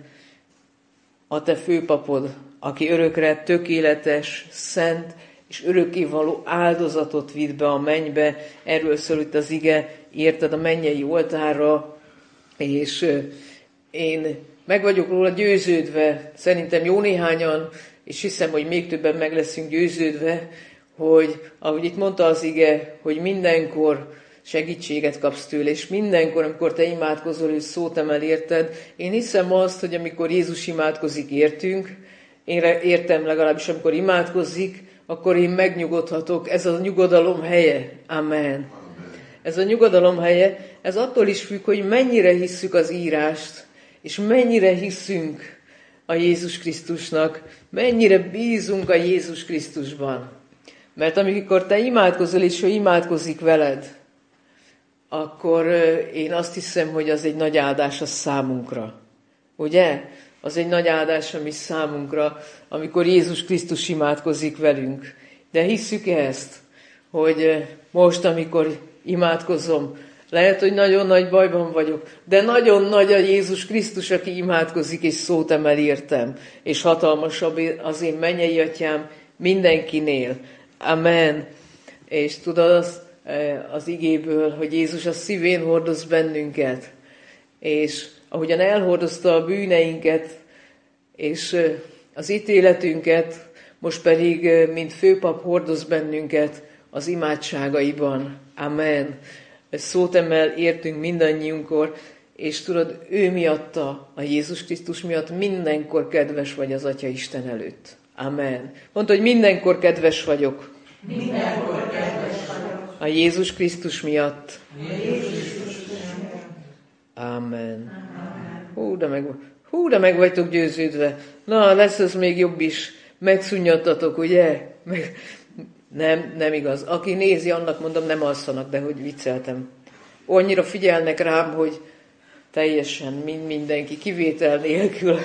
A te főpapod, aki örökre tökéletes, szent és örökkévaló áldozatot vitt be a mennybe. Erről szól itt az ige, érted, a mennyei oltárra, és én meg vagyok róla győződve, szerintem jó néhányan, és hiszem, hogy még többen meg leszünk győződve, hogy ahogy itt mondta az ige, hogy mindenkor segítséget kapsz tőle, és mindenkor, amikor te imádkozol, ő szót emel érted. Én hiszem azt, hogy amikor Jézus imádkozik értünk, én értem legalábbis, amikor imádkozik, akkor én megnyugodhatok. Ez a nyugodalom helye. Amen. Ez a nyugodalom helye, ez attól is függ, hogy mennyire hisszük az írást, és mennyire hiszünk a Jézus Krisztusnak, mennyire bízunk a Jézus Krisztusban. Mert amikor te imádkozol, és ő imádkozik veled, akkor én azt hiszem, hogy az egy nagy áldás a számunkra. Ugye? Az egy nagy áldás a mi számunkra, amikor Jézus Krisztus imádkozik velünk. De hisszük ezt, hogy most, amikor imádkozom, lehet, hogy nagyon nagy bajban vagyok, de nagyon nagy a Jézus Krisztus, aki imádkozik, és szót emel értem, és hatalmasabb az én mennyei atyám mindenkinél. Amen. És tudod az igéből, hogy Jézus a szívén hordoz bennünket, és ahogyan elhordozta a bűneinket, és az ítéletünket, most pedig, mint főpap hordoz bennünket az imádságaiban. Amen. Szót emel értünk mindannyiunkkor, és tudod, ő miatta, a Jézus Krisztus miatt mindenkor kedves vagy az Atya Isten előtt. Amen. Mondd, hogy mindenkor kedves vagyok. Mindenkor kedves vagyok. A Jézus Krisztus miatt. Amen. Hú, de meg vagytok győződve. Na, lesz ez még jobb is. Megszunnyadtatok, ugye? Nem igaz. Aki nézi, annak mondom, nem alszanak, de hogy vicceltem. Annyira figyelnek rám, hogy teljesen mindenki, kivétel nélkül.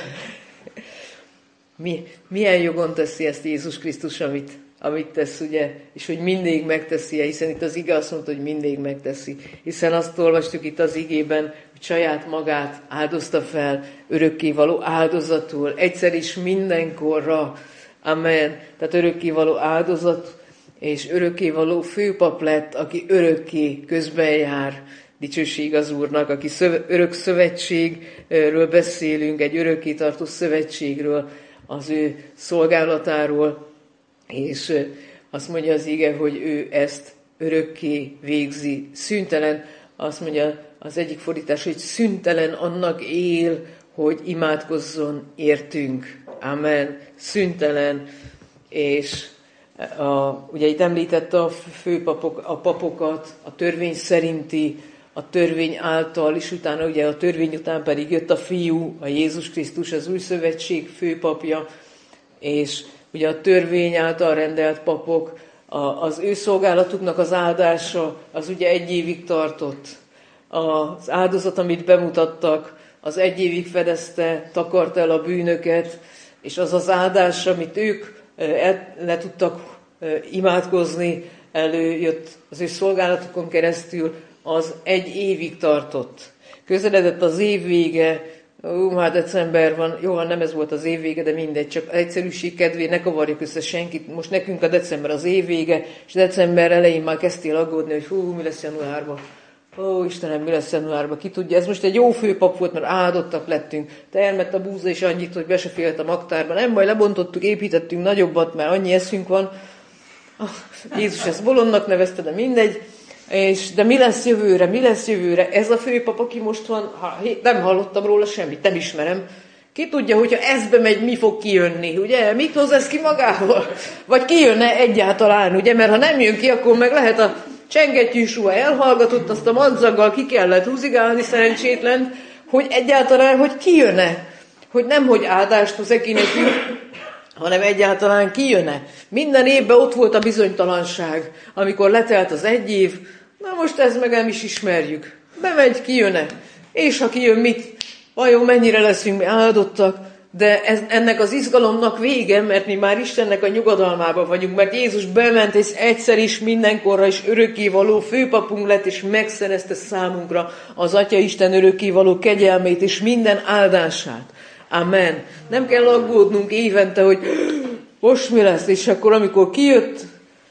Milyen jogon teszi ezt Jézus Krisztus, amit tesz, ugye? És hogy mindig megteszi, hiszen itt az ige azt mondta, hogy mindig megteszi. Hiszen azt olvastuk itt az igében, hogy saját magát áldozta fel örökkévaló áldozatul, egyszer is mindenkorra. Amen. Tehát örökkévaló áldozat, és örökkévaló főpap lett, aki örökké közben jár. Dicsőség az Úrnak, aki örök szövetségről beszélünk, egy örökké tartó szövetségről, az ő szolgálatáról, és azt mondja az ige, hogy ő ezt örökké végzi. Szüntelen, azt mondja az egyik fordítás, hogy szüntelen annak él, hogy imádkozzon értünk. Amen. Szüntelen. És ugye itt említette a főpapok, a papokat, a törvény szerinti, a törvény által, és utána ugye a törvény után pedig jött a Fiú, a Jézus Krisztus, az új szövetség főpapja, és ugye a törvény által rendelt papok, az ő szolgálatuknak az áldása, az ugye 1 évig tartott. Az áldozat, amit bemutattak, az 1 évig fedezte, takarta el a bűnöket, és az az áldás, amit ők le tudtak imádkozni, előjött az ő szolgálatukon keresztül, az 1 évig tartott. Közeledett az év vége, már december van, jó, nem ez volt az év vége, de mindegy, csak egyszerűség kedvéért ne kavarjuk össze senkit. Most nekünk a december az év vége, és december elején már kezdtél aggódni, hogy mi lesz januárban. Ó, Istenem, mi lesz januárban, ki tudja. Ez most egy jó főpap volt, mert áldottak lettünk. Termett a búza is annyit, hogy be se félt a magtárba. Nem baj, lebontottuk, építettünk nagyobbat, mert annyi eszünk van. Jézus ezt bolondnak nevezte, de mindegy. De mi lesz jövőre? Ez a főpap, aki most van, nem hallottam róla semmit, nem ismerem. Ki tudja, hogyha ezbe megy, mi fog kijönni, ugye? Mit hoz ez ki magával? Vagy kijönne egyáltalán, ugye? Mert ha nem jön ki, akkor meg lehet a csengettyűsúha elhallgatott, azt a madzaggal ki kellett húzigálni szerencsétlen, hogy egyáltalán, hogy kijönne. Hogy nem, hogy áldást hoz ki nekünk, hanem egyáltalán kijönne. Minden évben ott volt a bizonytalanság, amikor letelt az 1 év, na most ez meg nem is ismerjük. Bemegy, kijönne. És ha kijön, mit? Vajon mennyire leszünk mi áldottak? De ennek az izgalomnak vége, mert mi már Istennek a nyugodalmában vagyunk, mert Jézus bement, és egyszer is mindenkorra is örökkévaló főpapunk lett, és megszerezte számunkra az Atya Isten örökkévaló kegyelmét, és minden áldását. Amen. Nem kell aggódnunk évente, hogy most mi lesz, és akkor amikor kijött,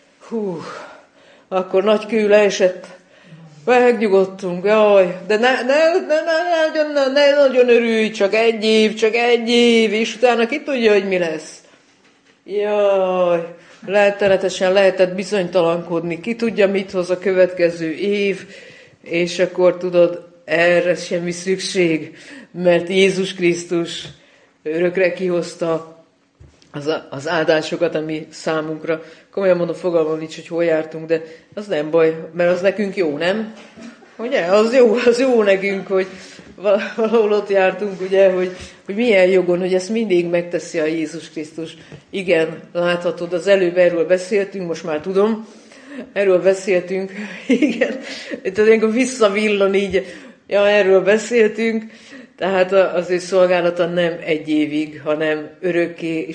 akkor nagy kő leesett, megnyugodtunk, jaj, de ne nagyon örülj, csak egy év, és utána ki tudja, hogy mi lesz. Jaj, rettenetesen lehetett bizonytalankodni, ki tudja, mit hoz a következő év, és akkor tudod, erre semmi szükség, mert Jézus Krisztus örökre kihozta az áldásokat, ami számunkra. Komolyan mondom, fogalmam nincs, hogy hol jártunk, de az nem baj, mert az nekünk jó, nem? Ugye? Az jó nekünk, hogy valahol ott jártunk, ugye, hogy milyen jogon, hogy ezt mindig megteszi a Jézus Krisztus. Igen, láthatod, az előbb erről beszéltünk, most már tudom, erről beszéltünk, igen, tehát visszavillan így, ja, erről beszéltünk, tehát az ő szolgálata nem 1 évig, hanem örökké, és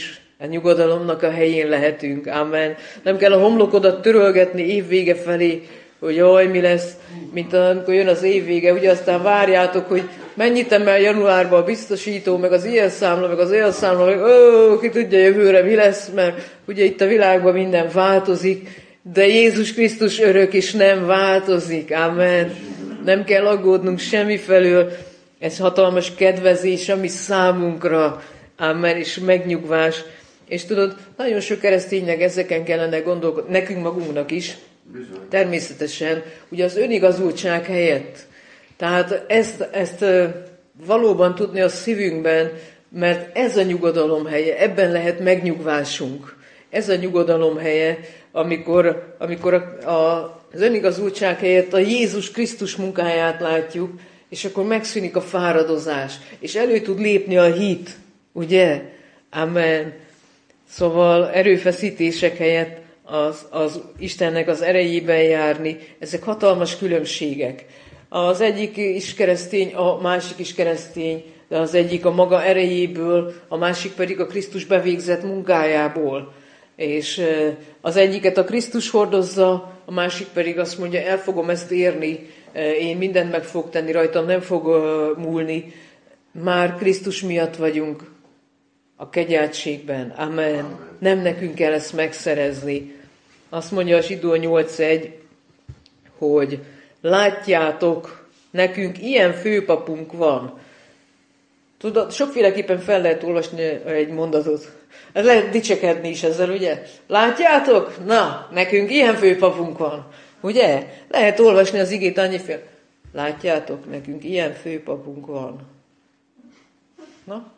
A nyugodalomnak a helyén lehetünk. Amen. Nem kell a homlokodat törölgetni évvége felé, hogy jaj, mi lesz, mint amikor jön az évvége, ugye aztán várjátok, hogy mennyit emel januárban a biztosító, meg az ilyen számla, meg az olyan számla, meg ki tudja jövőre mi lesz, mert ugye itt a világban minden változik, de Jézus Krisztus örök és nem változik. Amen. Nem kell aggódnunk semmifelől. Ez hatalmas kedvezés, ami számunkra. Amen. És megnyugvás. És tudod, nagyon sok kereszténynek ezeken kellene gondolkodni, nekünk magunknak is. Természetesen, ugye az önigazultság helyett. Tehát ezt valóban tudni a szívünkben, mert ez a nyugodalom helye, ebben lehet megnyugvásunk. Ez a nyugodalom helye, amikor az önigazultság helyett a Jézus Krisztus munkáját látjuk, és akkor megszűnik a fáradozás, és elő tud lépni a hit, ugye? Amen. Szóval erőfeszítések helyett az Istennek az erejében járni, ezek hatalmas különbségek. Az egyik is keresztény, a másik is keresztény, de az egyik a maga erejéből, a másik pedig a Krisztus bevégzett munkájából. És az egyiket a Krisztus hordozza, a másik pedig azt mondja, el fogom ezt érni, én mindent meg fogok tenni, rajtam nem fog múlni. Már Krisztus miatt vagyunk a kegyeltségben. Amen. Nem nekünk kell ezt megszerezni. Azt mondja a Zsidó 8.1, hogy látjátok, nekünk ilyen főpapunk van. Tudod, sokféleképpen fel lehet olvasni egy mondatot. Ez lehet dicsekedni is ezzel, ugye? Látjátok? Na, nekünk ilyen főpapunk van. Ugye? Lehet olvasni az igét annyiféle. Látjátok, nekünk ilyen főpapunk van. Na?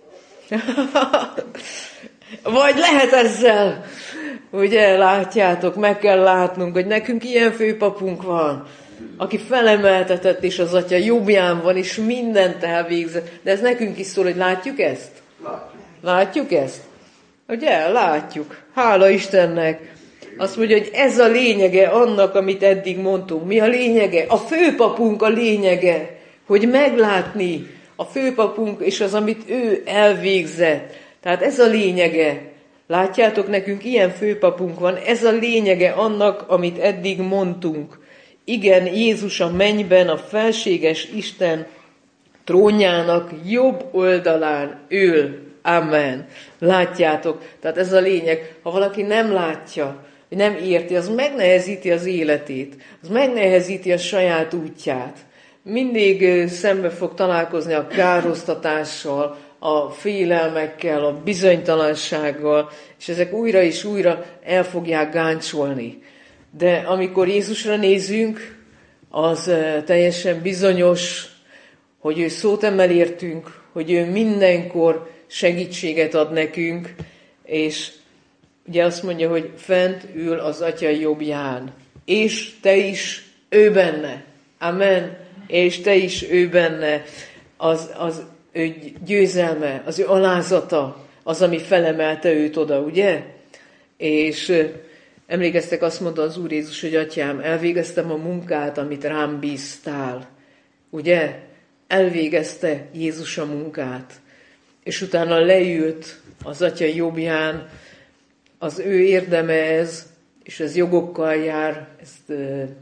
Vagy lehet ezzel, ugye, látjátok, meg kell látnunk, hogy nekünk ilyen főpapunk van, aki felemeltetett, és az Atya jobbján van, és mindent elvégzett. De ez nekünk is szól, hogy látjuk ezt? Látjuk ezt? Ugye, látjuk. Hála Istennek. Azt mondja, hogy ez a lényege annak, amit eddig mondtunk. Mi a lényege? A főpapunk a lényege, hogy meglátni a főpapunk és az, amit ő elvégzett. Tehát ez a lényege. Látjátok, nekünk ilyen főpapunk van, ez a lényege annak, amit eddig mondtunk. Igen, Jézus a mennyben, a felséges Isten trónjának jobb oldalán ül. Amen. Látjátok? Tehát ez a lényeg. Ha valaki nem látja, nem érti, az megnehezíti az életét. Az megnehezíti a saját útját. Mindig szembe fog találkozni a károsztatással, a félelmekkel, a bizonytalansággal, és ezek újra és újra el fogják gáncsolni. De amikor Jézusra nézünk, az teljesen bizonyos, hogy ő szót emel értünk, hogy ő mindenkor segítséget ad nekünk, és ugye azt mondja, hogy fent ül az Atya jobbján, és te is ő benne. Amen. És te is ő benne. Az ő győzelme, az ő alázata, az, ami felemelte őt oda, ugye? És emlékeztek, azt mondta az Úr Jézus, hogy Atyám, elvégeztem a munkát, amit rám bíztál. Ugye? Elvégezte Jézus a munkát. És utána leült az Atya jobbján, az ő érdeme ez, és ez jogokkal jár, ezt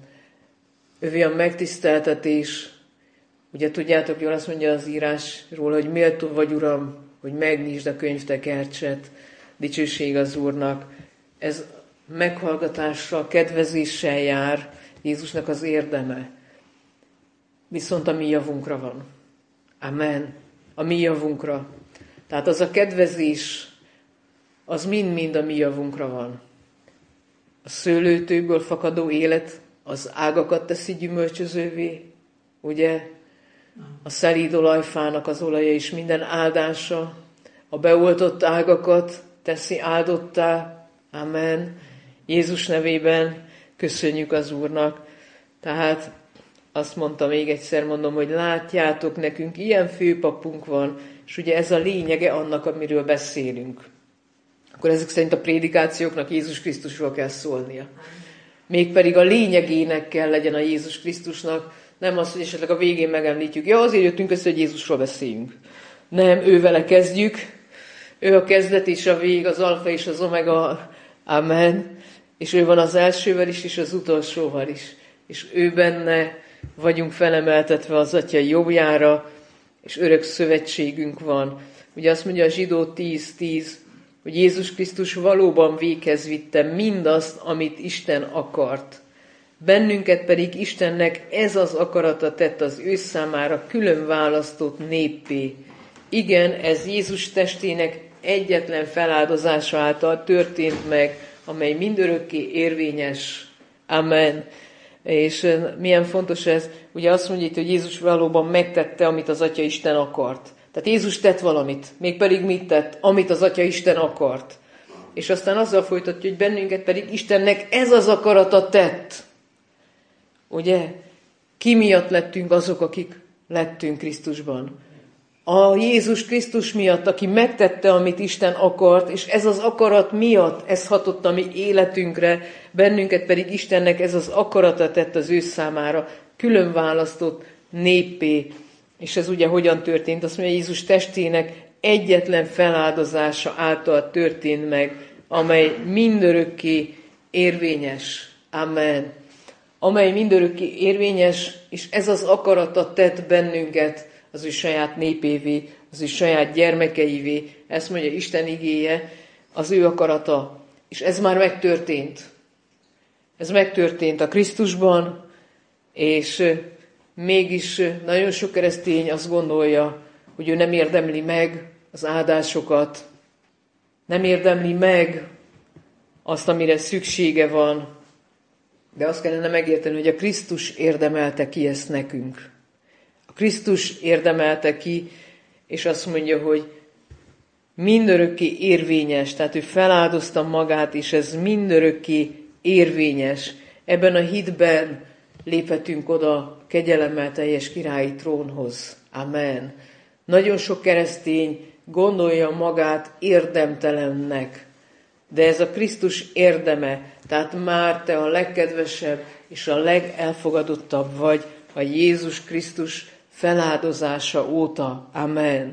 övé a megtiszteltetés. Ugye tudjátok, jól azt mondja az írásról, hogy méltó vagy, Uram, hogy megnyisd a könyvtekercset, dicsőség az Úrnak. Ez meghallgatással, kedvezéssel jár, Jézusnak az érdeme. Viszont a mi javunkra van. Amen. A mi javunkra. Tehát az a kedvezés, az mind-mind a mi javunkra van. A szőlőtőből fakadó élet az ágakat teszi gyümölcsözővé, ugye? A szelíd olajfának az olaja és minden áldása, a beoltott ágakat teszi áldottá. Amen. Jézus nevében köszönjük az Úrnak. Tehát azt mondta, még egyszer mondom, hogy látjátok, nekünk ilyen főpapunk van, és ugye ez a lényege annak, amiről beszélünk. Akkor ezek szerint a prédikációknak Jézus Krisztusról kell szólnia. Mégpedig a lényegének kell legyen a Jézus Krisztusnak, nem az, hogy esetleg a végén megemlítjük. Ja, azért jöttünk össze, hogy Jézusról beszéljünk. Nem, ővele kezdjük, Ő a kezdet és a vég, az alfa és az omega. Amen. És ő van az elsővel is, és az utolsóval is. És ő benne vagyunk felemeltetve az Atya jobbjára, és örök szövetségünk van. Ugye azt mondja a Zsidó 10:10, hogy Jézus Krisztus valóban véghez vitte mindazt, amit Isten akart. Bennünket pedig Istennek ez az akarata tett az ő számára külön választott néppé. Igen, ez Jézus testének egyetlen feláldozása által történt meg, amely mindörökké érvényes. Amen. És milyen fontos ez, ugye azt mondja itt, hogy Jézus valóban megtette, amit az Atya Isten akart. Tehát Jézus tett valamit, mégpedig mit tett, amit az Atya Isten akart. És aztán azzal folytatja, hogy bennünket pedig Istennek ez az akarata tett. Ugye? Ki miatt lettünk azok, akik lettünk Krisztusban? A Jézus Krisztus miatt, aki megtette, amit Isten akart, és ez az akarat miatt, ez hatott a mi életünkre, bennünket pedig Istennek ez az akarata tett az ő számára, külön választott néppé. És ez ugye hogyan történt? Azt mondja, Jézus testének egyetlen feláldozása által történt meg, amely mindörökké érvényes. Amen. Amely mindörökké érvényes, és ez az akarata tett bennünket az ő saját népévé, az ő saját gyermekeivé. Ezt mondja Isten igéje, az ő akarata. És ez már megtörtént. Ez megtörtént a Krisztusban, és mégis nagyon sok keresztény azt gondolja, hogy ő nem érdemli meg az áldásokat, nem érdemli meg azt, amire szüksége van, de azt kellene megérteni, hogy a Krisztus érdemelte ki ezt nekünk. A Krisztus érdemelte ki, és azt mondja, hogy mindörökké érvényes, tehát ő feláldozta magát, és ez mindörökké érvényes. Ebben a hitben léphetünk oda kegyelemmel teljes királyi trónhoz. Amen. Nagyon sok keresztény gondolja magát érdemtelennek, de ez a Krisztus érdeme, tehát már te a legkedvesebb és a legelfogadottabb vagy a Jézus Krisztus feláldozása óta. Amen.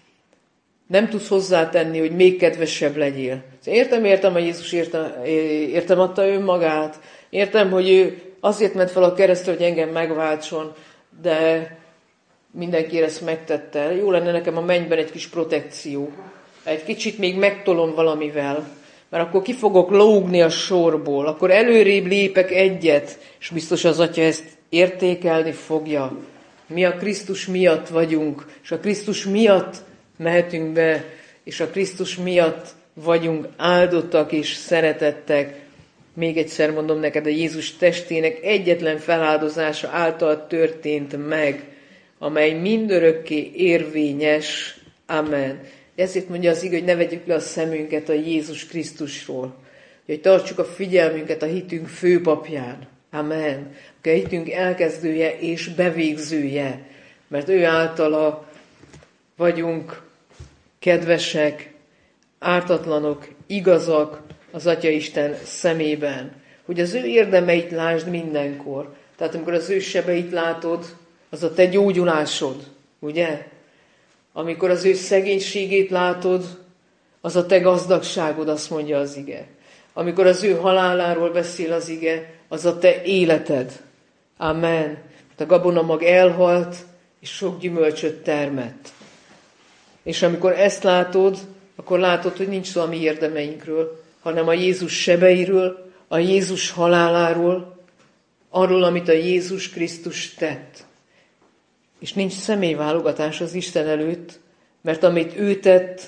Nem tudsz hozzátenni, hogy még kedvesebb legyél. Értem, hogy Jézus értem adta önmagát, értem, hogy ő azért ment fel a keresztre, hogy engem megváltson, de mindenki ezt megtette. Jó lenne nekem a mennyben egy kis protekció. Egy kicsit még megtolom valamivel, mert akkor ki fogok lógni a sorból, akkor előrébb lépek egyet, és biztos az Atya ezt értékelni fogja. Mi a Krisztus miatt vagyunk, és a Krisztus miatt mehetünk be, és a Krisztus miatt vagyunk áldottak és szeretettek. Még egyszer mondom neked, a Jézus testének egyetlen feláldozása által történt meg, amely mindörökké érvényes. Amen. Ezért mondja az ige, hogy ne vegyük le a szemünket a Jézus Krisztusról, hogy tartsuk a figyelmünket a hitünk főpapján. Amen. A hitünk elkezdője és bevégzője, mert ő általa vagyunk kedvesek, ártatlanok, igazak az Atya Isten szemében. Hogy az ő érdemeit lásd mindenkor. Tehát amikor az ő sebeit látod, az a te gyógyulásod, ugye? Amikor az ő szegénységét látod, az a te gazdagságod, azt mondja az ige. Amikor az ő haláláról beszél az ige, az a te életed. Amen. A gabonamag elhalt, és sok gyümölcsöt termett. És amikor ezt látod, akkor látod, hogy nincs szó a mi érdemeinkről, hanem a Jézus sebeiről, a Jézus haláláról, arról, amit a Jézus Krisztus tett. És nincs személyválogatás az Isten előtt, mert amit ő tett,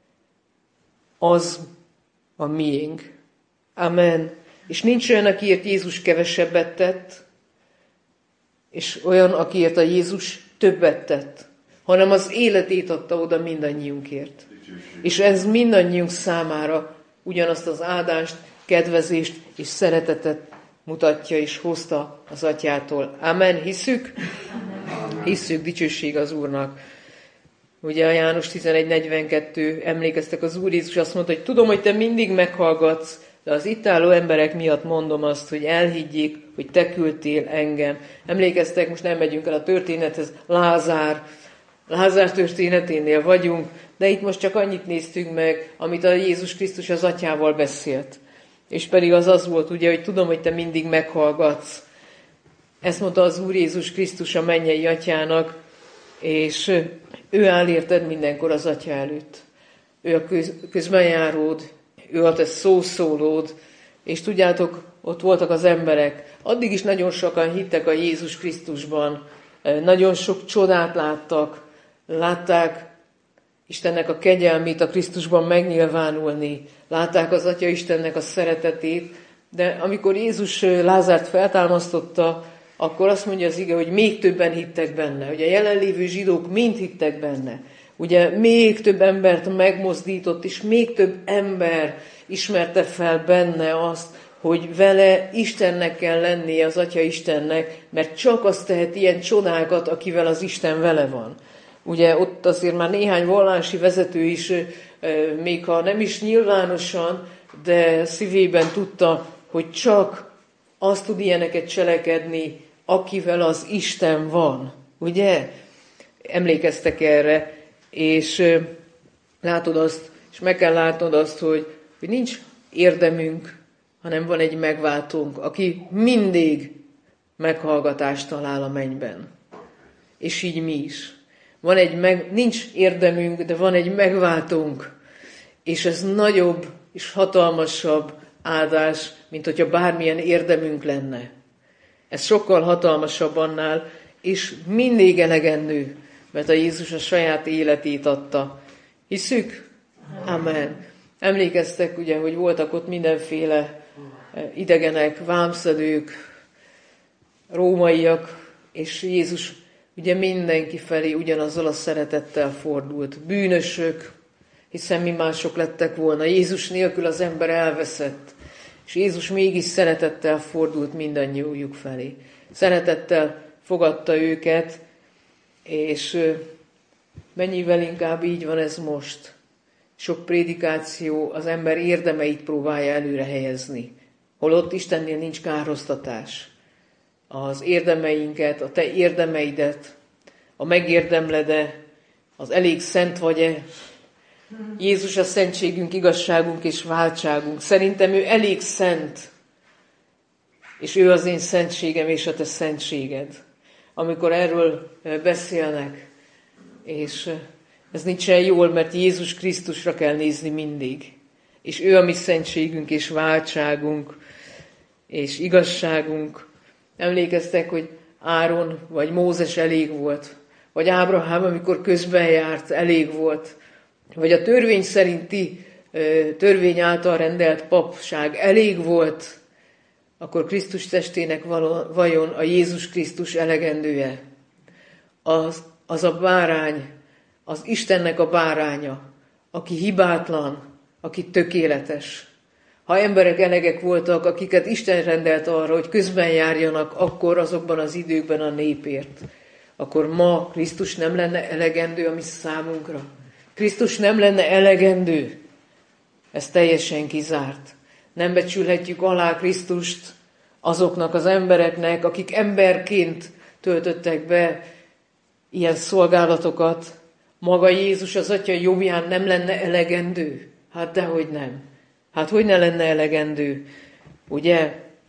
az a miénk. Amen. És nincs olyan, akiért Jézus kevesebbet tett, és olyan, akiért a Jézus többet tett, hanem az életét adta oda mindannyiunkért. És ez mindannyiunk számára ugyanazt az áldást, kedvezést és szeretetet mutatja és hozta az Atyától. Amen. Hisszük? Hisszük, dicsőség az Úrnak. Ugye a János 11:42 emlékeztek, az Úr Jézus azt mondta, hogy tudom, hogy te mindig meghallgatsz, de az itt álló emberek miatt mondom azt, hogy elhiggyék, hogy te küldtél engem. Emlékeztek, most nem megyünk el a történethez, Lázár történeténél vagyunk, De itt most csak annyit néztünk meg, amit a Jézus Krisztus az atyával beszélt. És pedig az volt, ugye, hogy tudom, hogy te mindig meghallgatsz. Ezt mondta az Úr Jézus Krisztus a mennyei atyának, és ő áll érted mindenkor az atya előtt. Ő a közbenjáród, ő a te szószólód, és tudjátok, ott voltak az emberek. Addig is nagyon sokan hittek a Jézus Krisztusban, nagyon sok csodát látták Istennek a kegyelmét a Krisztusban megnyilvánulni, látták az Atya Istennek a szeretetét, de amikor Jézus Lázárt feltámasztotta, akkor azt mondja az ige, hogy még többen hittek benne. Ugye a jelenlévő zsidók mind hittek benne. Ugye még több embert megmozdított, és még több ember ismerte fel benne azt, hogy vele Istennek kell lennie, az Atya Istennek, mert csak azt tehet ilyen csodákat, akivel az Isten vele van. Ugye ott azért már néhány vallási vezető is, még ha nem is nyilvánosan, de szívében tudta, hogy csak azt tud ilyeneket cselekedni, akivel az Isten van. Ugye? Emlékeztek erre, és látod azt, és meg kell látnod azt, hogy nincs érdemünk, hanem van egy megváltónk, aki mindig meghallgatást talál a mennyben. És így mi is. Nincs érdemünk, de van egy megváltónk, és ez nagyobb és hatalmasabb áldás, mint hogyha bármilyen érdemünk lenne. Ez sokkal hatalmasabb annál, és mindig elegendő, mert a Jézus a saját életét adta. Hiszük? Amen. Emlékeztek ugye, hogy voltak ott mindenféle idegenek, vámszedők, rómaiak, és Jézus ugye mindenki felé ugyanazzal a szeretettel fordult. Bűnösök, hiszen mi mások lettek volna. Jézus nélkül az ember elveszett, és Jézus mégis szeretettel fordult mindannyiójuk felé. Szeretettel fogadta őket, és mennyivel inkább így van ez most. Sok prédikáció az ember érdemeit próbálja előre helyezni, holott Istennél nincs kárhoztatás. Az érdemeinket, a te érdemeidet, a megérdemled-e, az elég szent vagy-e. Jézus a szentségünk, igazságunk és váltságunk. Szerintem ő elég szent, és ő az én szentségem és a te szentséged. Amikor erről beszélnek, és ez nincsen jól, mert Jézus Krisztusra kell nézni mindig. És ő a mi szentségünk és váltságunk és igazságunk. Emlékeztek, hogy Áron vagy Mózes elég volt, vagy Ábrahám, amikor közben járt, elég volt, vagy a törvény szerinti, törvény által rendelt papság elég volt, akkor Krisztus testének vajon a Jézus Krisztus elegendője? Az a bárány, az Istennek a báránya, aki hibátlan, aki tökéletes. Ha emberek elegek voltak, akiket Isten rendelt arra, hogy közben járjanak akkor azokban az időkben a népért, akkor ma Krisztus nem lenne elegendő a mi számunkra. Krisztus nem lenne elegendő. Ez teljesen kizárt. Nem becsülhetjük alá Krisztust azoknak az embereknek, akik emberként töltöttek be ilyen szolgálatokat. Maga Jézus az Atya jobbján nem lenne elegendő? Hát dehogy nem. Hát hogy ne lenne elegendő? Ugye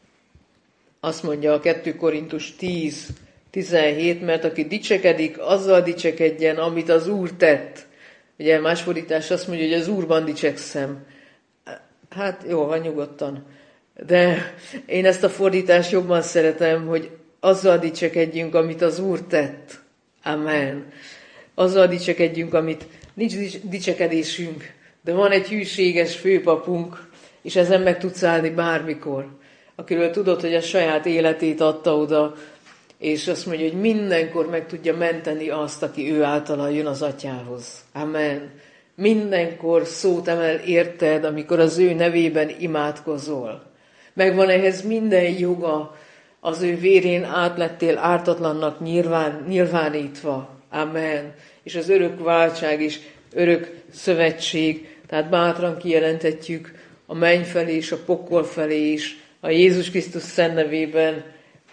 azt mondja a 2 Korintus 10:17, mert aki dicsekedik, azzal dicsekedjen, amit az Úr tett. Ugye más fordítás azt mondja, hogy az Úrban dicsekszem. Hát jó, van nyugodtan. De én ezt a fordítást jobban szeretem, hogy azzal dicsekedjünk, amit az Úr tett. Amen. Azzal dicsekedjünk, amit nincs dicsekedésünk, de van egy hűséges főpapunk, és ezen meg tudsz állni bármikor, akiről tudod, hogy a saját életét adta oda, és azt mondja, hogy mindenkor meg tudja menteni azt, aki ő általa jön az Atyához. Amen. Mindenkor szót emel érted, amikor az ő nevében imádkozol. Megvan ehhez minden joga, az ő vérén átlettél ártatlannak nyilvánítva. Amen. És az örök váltság és örök szövetség, tehát bátran kijelenthetjük a menny felé és a pokol felé is, a Jézus Krisztus szent nevében,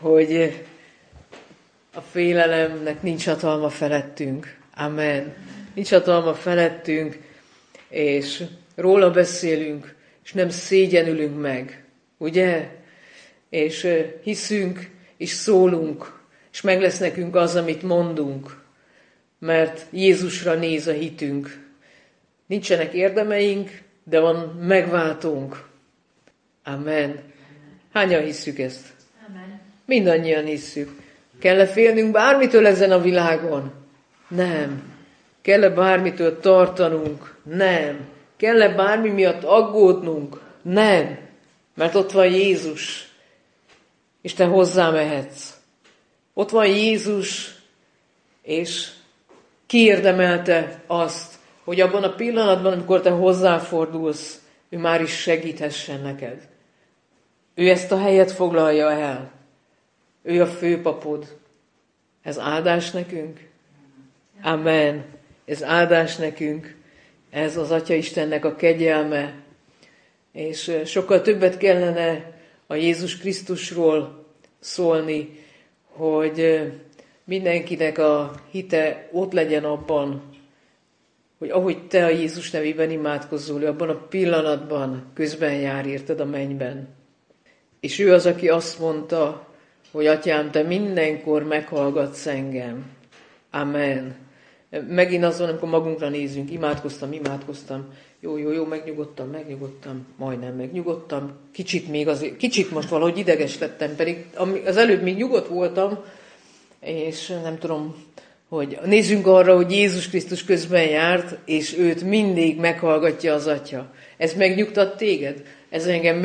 hogy a félelemnek nincs hatalma felettünk. Amen. nincs hatalma felettünk, és róla beszélünk, és nem szégyenülünk meg, ugye? És hiszünk, és szólunk, és meg lesz nekünk az, amit mondunk, mert Jézusra néz a hitünk. Nincsenek érdemeink, de van megváltónk. Amen. Hányan hisszük ezt? Amen. Mindannyian hisszük. Kell-e félnünk bármitől ezen a világon? Nem. Kell-e bármitől tartanunk? Nem. Kell-e bármi miatt aggódnunk? Nem. Mert ott van Jézus, és te hozzá mehetsz. Ott van Jézus, és kiérdemelte azt, hogy abban a pillanatban, amikor te hozzáfordulsz, ő már is segíthessen neked. Ő ezt a helyet foglalja el. Ő a főpapod. Ez áldás nekünk? Amen. Ez áldás nekünk. Ez az Atya Istennek a kegyelme. És sokkal többet kellene a Jézus Krisztusról szólni, hogy mindenkinek a hite ott legyen abban, hogy ahogy te a Jézus nevében imádkozzol, abban a pillanatban közben jár érted a mennyben. És ő az, aki azt mondta, hogy Atyám, te mindenkor meghallgatsz engem. Amen. Megint azon, amikor magunkra nézünk, imádkoztam. Jó, megnyugodtam, majdnem megnyugodtam. Kicsit most valahogy ideges lettem, pedig az előbb még nyugodt voltam, és nem tudom, hogy nézzünk arra, hogy Jézus Krisztus közben járt, és őt mindig meghallgatja az Atya. Ez megnyugtat téged? Ez engem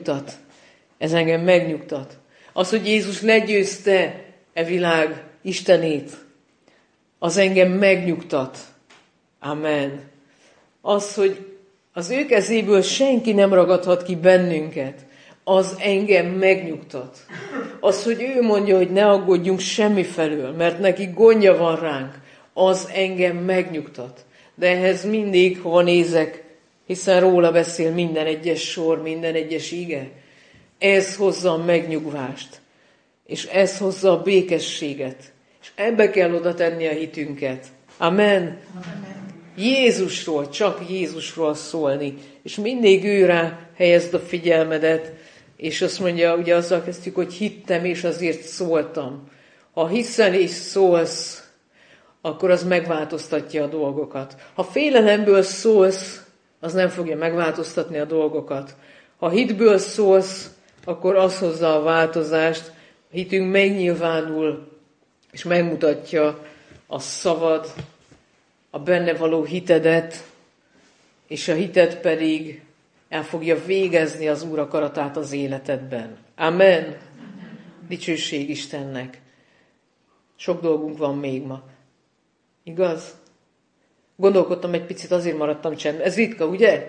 megnyugtat. Az, hogy Jézus legyőzte e világ Istenét, az engem megnyugtat. Amen. Az, hogy az ő kezéből senki nem ragadhat ki bennünket, az engem megnyugtat. Az, hogy ő mondja, hogy ne aggódjunk semmi felől, mert neki gondja van ránk, az engem megnyugtat. De ehhez mindig, hova nézek, hiszen róla beszél minden egyes sor, minden egyes ige. Ez hozza a megnyugvást, és ez hozza a békességet, és ebbe kell oda tenni a hitünket. Amen. Jézusról, csak Jézusról szólni, és mindig őre helyezd a figyelmedet, és azt mondja, ugye azzal kezdjük, hogy hittem, és azért szóltam. Ha hiszel és szólsz, akkor az megváltoztatja a dolgokat. Ha félelemből szólsz, az nem fogja megváltoztatni a dolgokat. Ha hitből szólsz, akkor az hozza a változást, a hitünk megnyilvánul, és megmutatja a szavad, a benne való hitedet, és a hited pedig el fogja végezni az Úr akaratát az életedben. Amen. Dicsőség Istennek. Sok dolgunk van még ma. Igaz? Gondolkodtam egy picit, azért maradtam csendben. Ez ritka, ugye?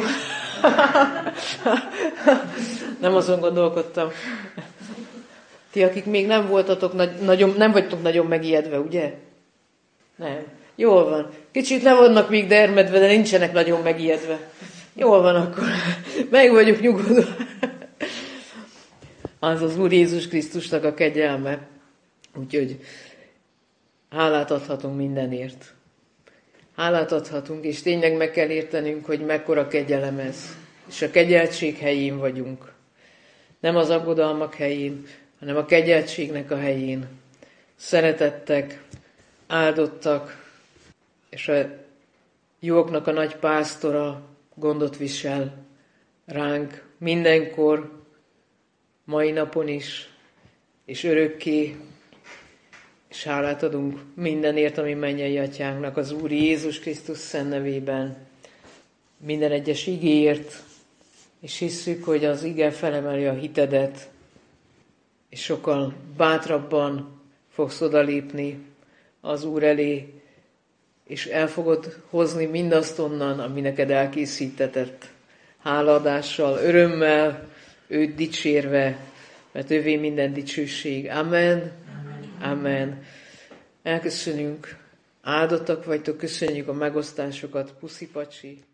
Nem azon gondolkodtam. Ti, akik még nem voltatok, nem vagytok nagyon megijedve, ugye? Nem. Jól van. Kicsit le vannak még dermedve, de nincsenek nagyon megijedve. Jól van akkor. Meg vagyok nyugodva. Az az Úr Jézus Krisztusnak a kegyelme. Úgyhogy hálát adhatunk mindenért. Hálát adhatunk, és tényleg meg kell értenünk, hogy mekkora kegyelem ez. És a kegyeltség helyén vagyunk. Nem az aggodalmak helyén, hanem a kegyeltségnek a helyén. Szeretettek, áldottak, és a jóknak a nagy pásztora gondot visel ránk mindenkor, mai napon is, és örökké, és hálát adunk mindenért, ami mennyei Atyánknak, az Úr Jézus Krisztus szent nevében, minden egyes igéért, és hisszük, hogy az ige felemeli a hitedet, és sokkal bátrabban fogsz odalépni az Úr elé, és el fogod hozni mindazt onnan, ami neked elkészítetett, hálaadással, örömmel, őt dicsérve, mert ővé minden dicsőség. Amen. Amen. Elköszönünk, áldottak vagytok, köszönjük a megosztásokat, puszi pacsi.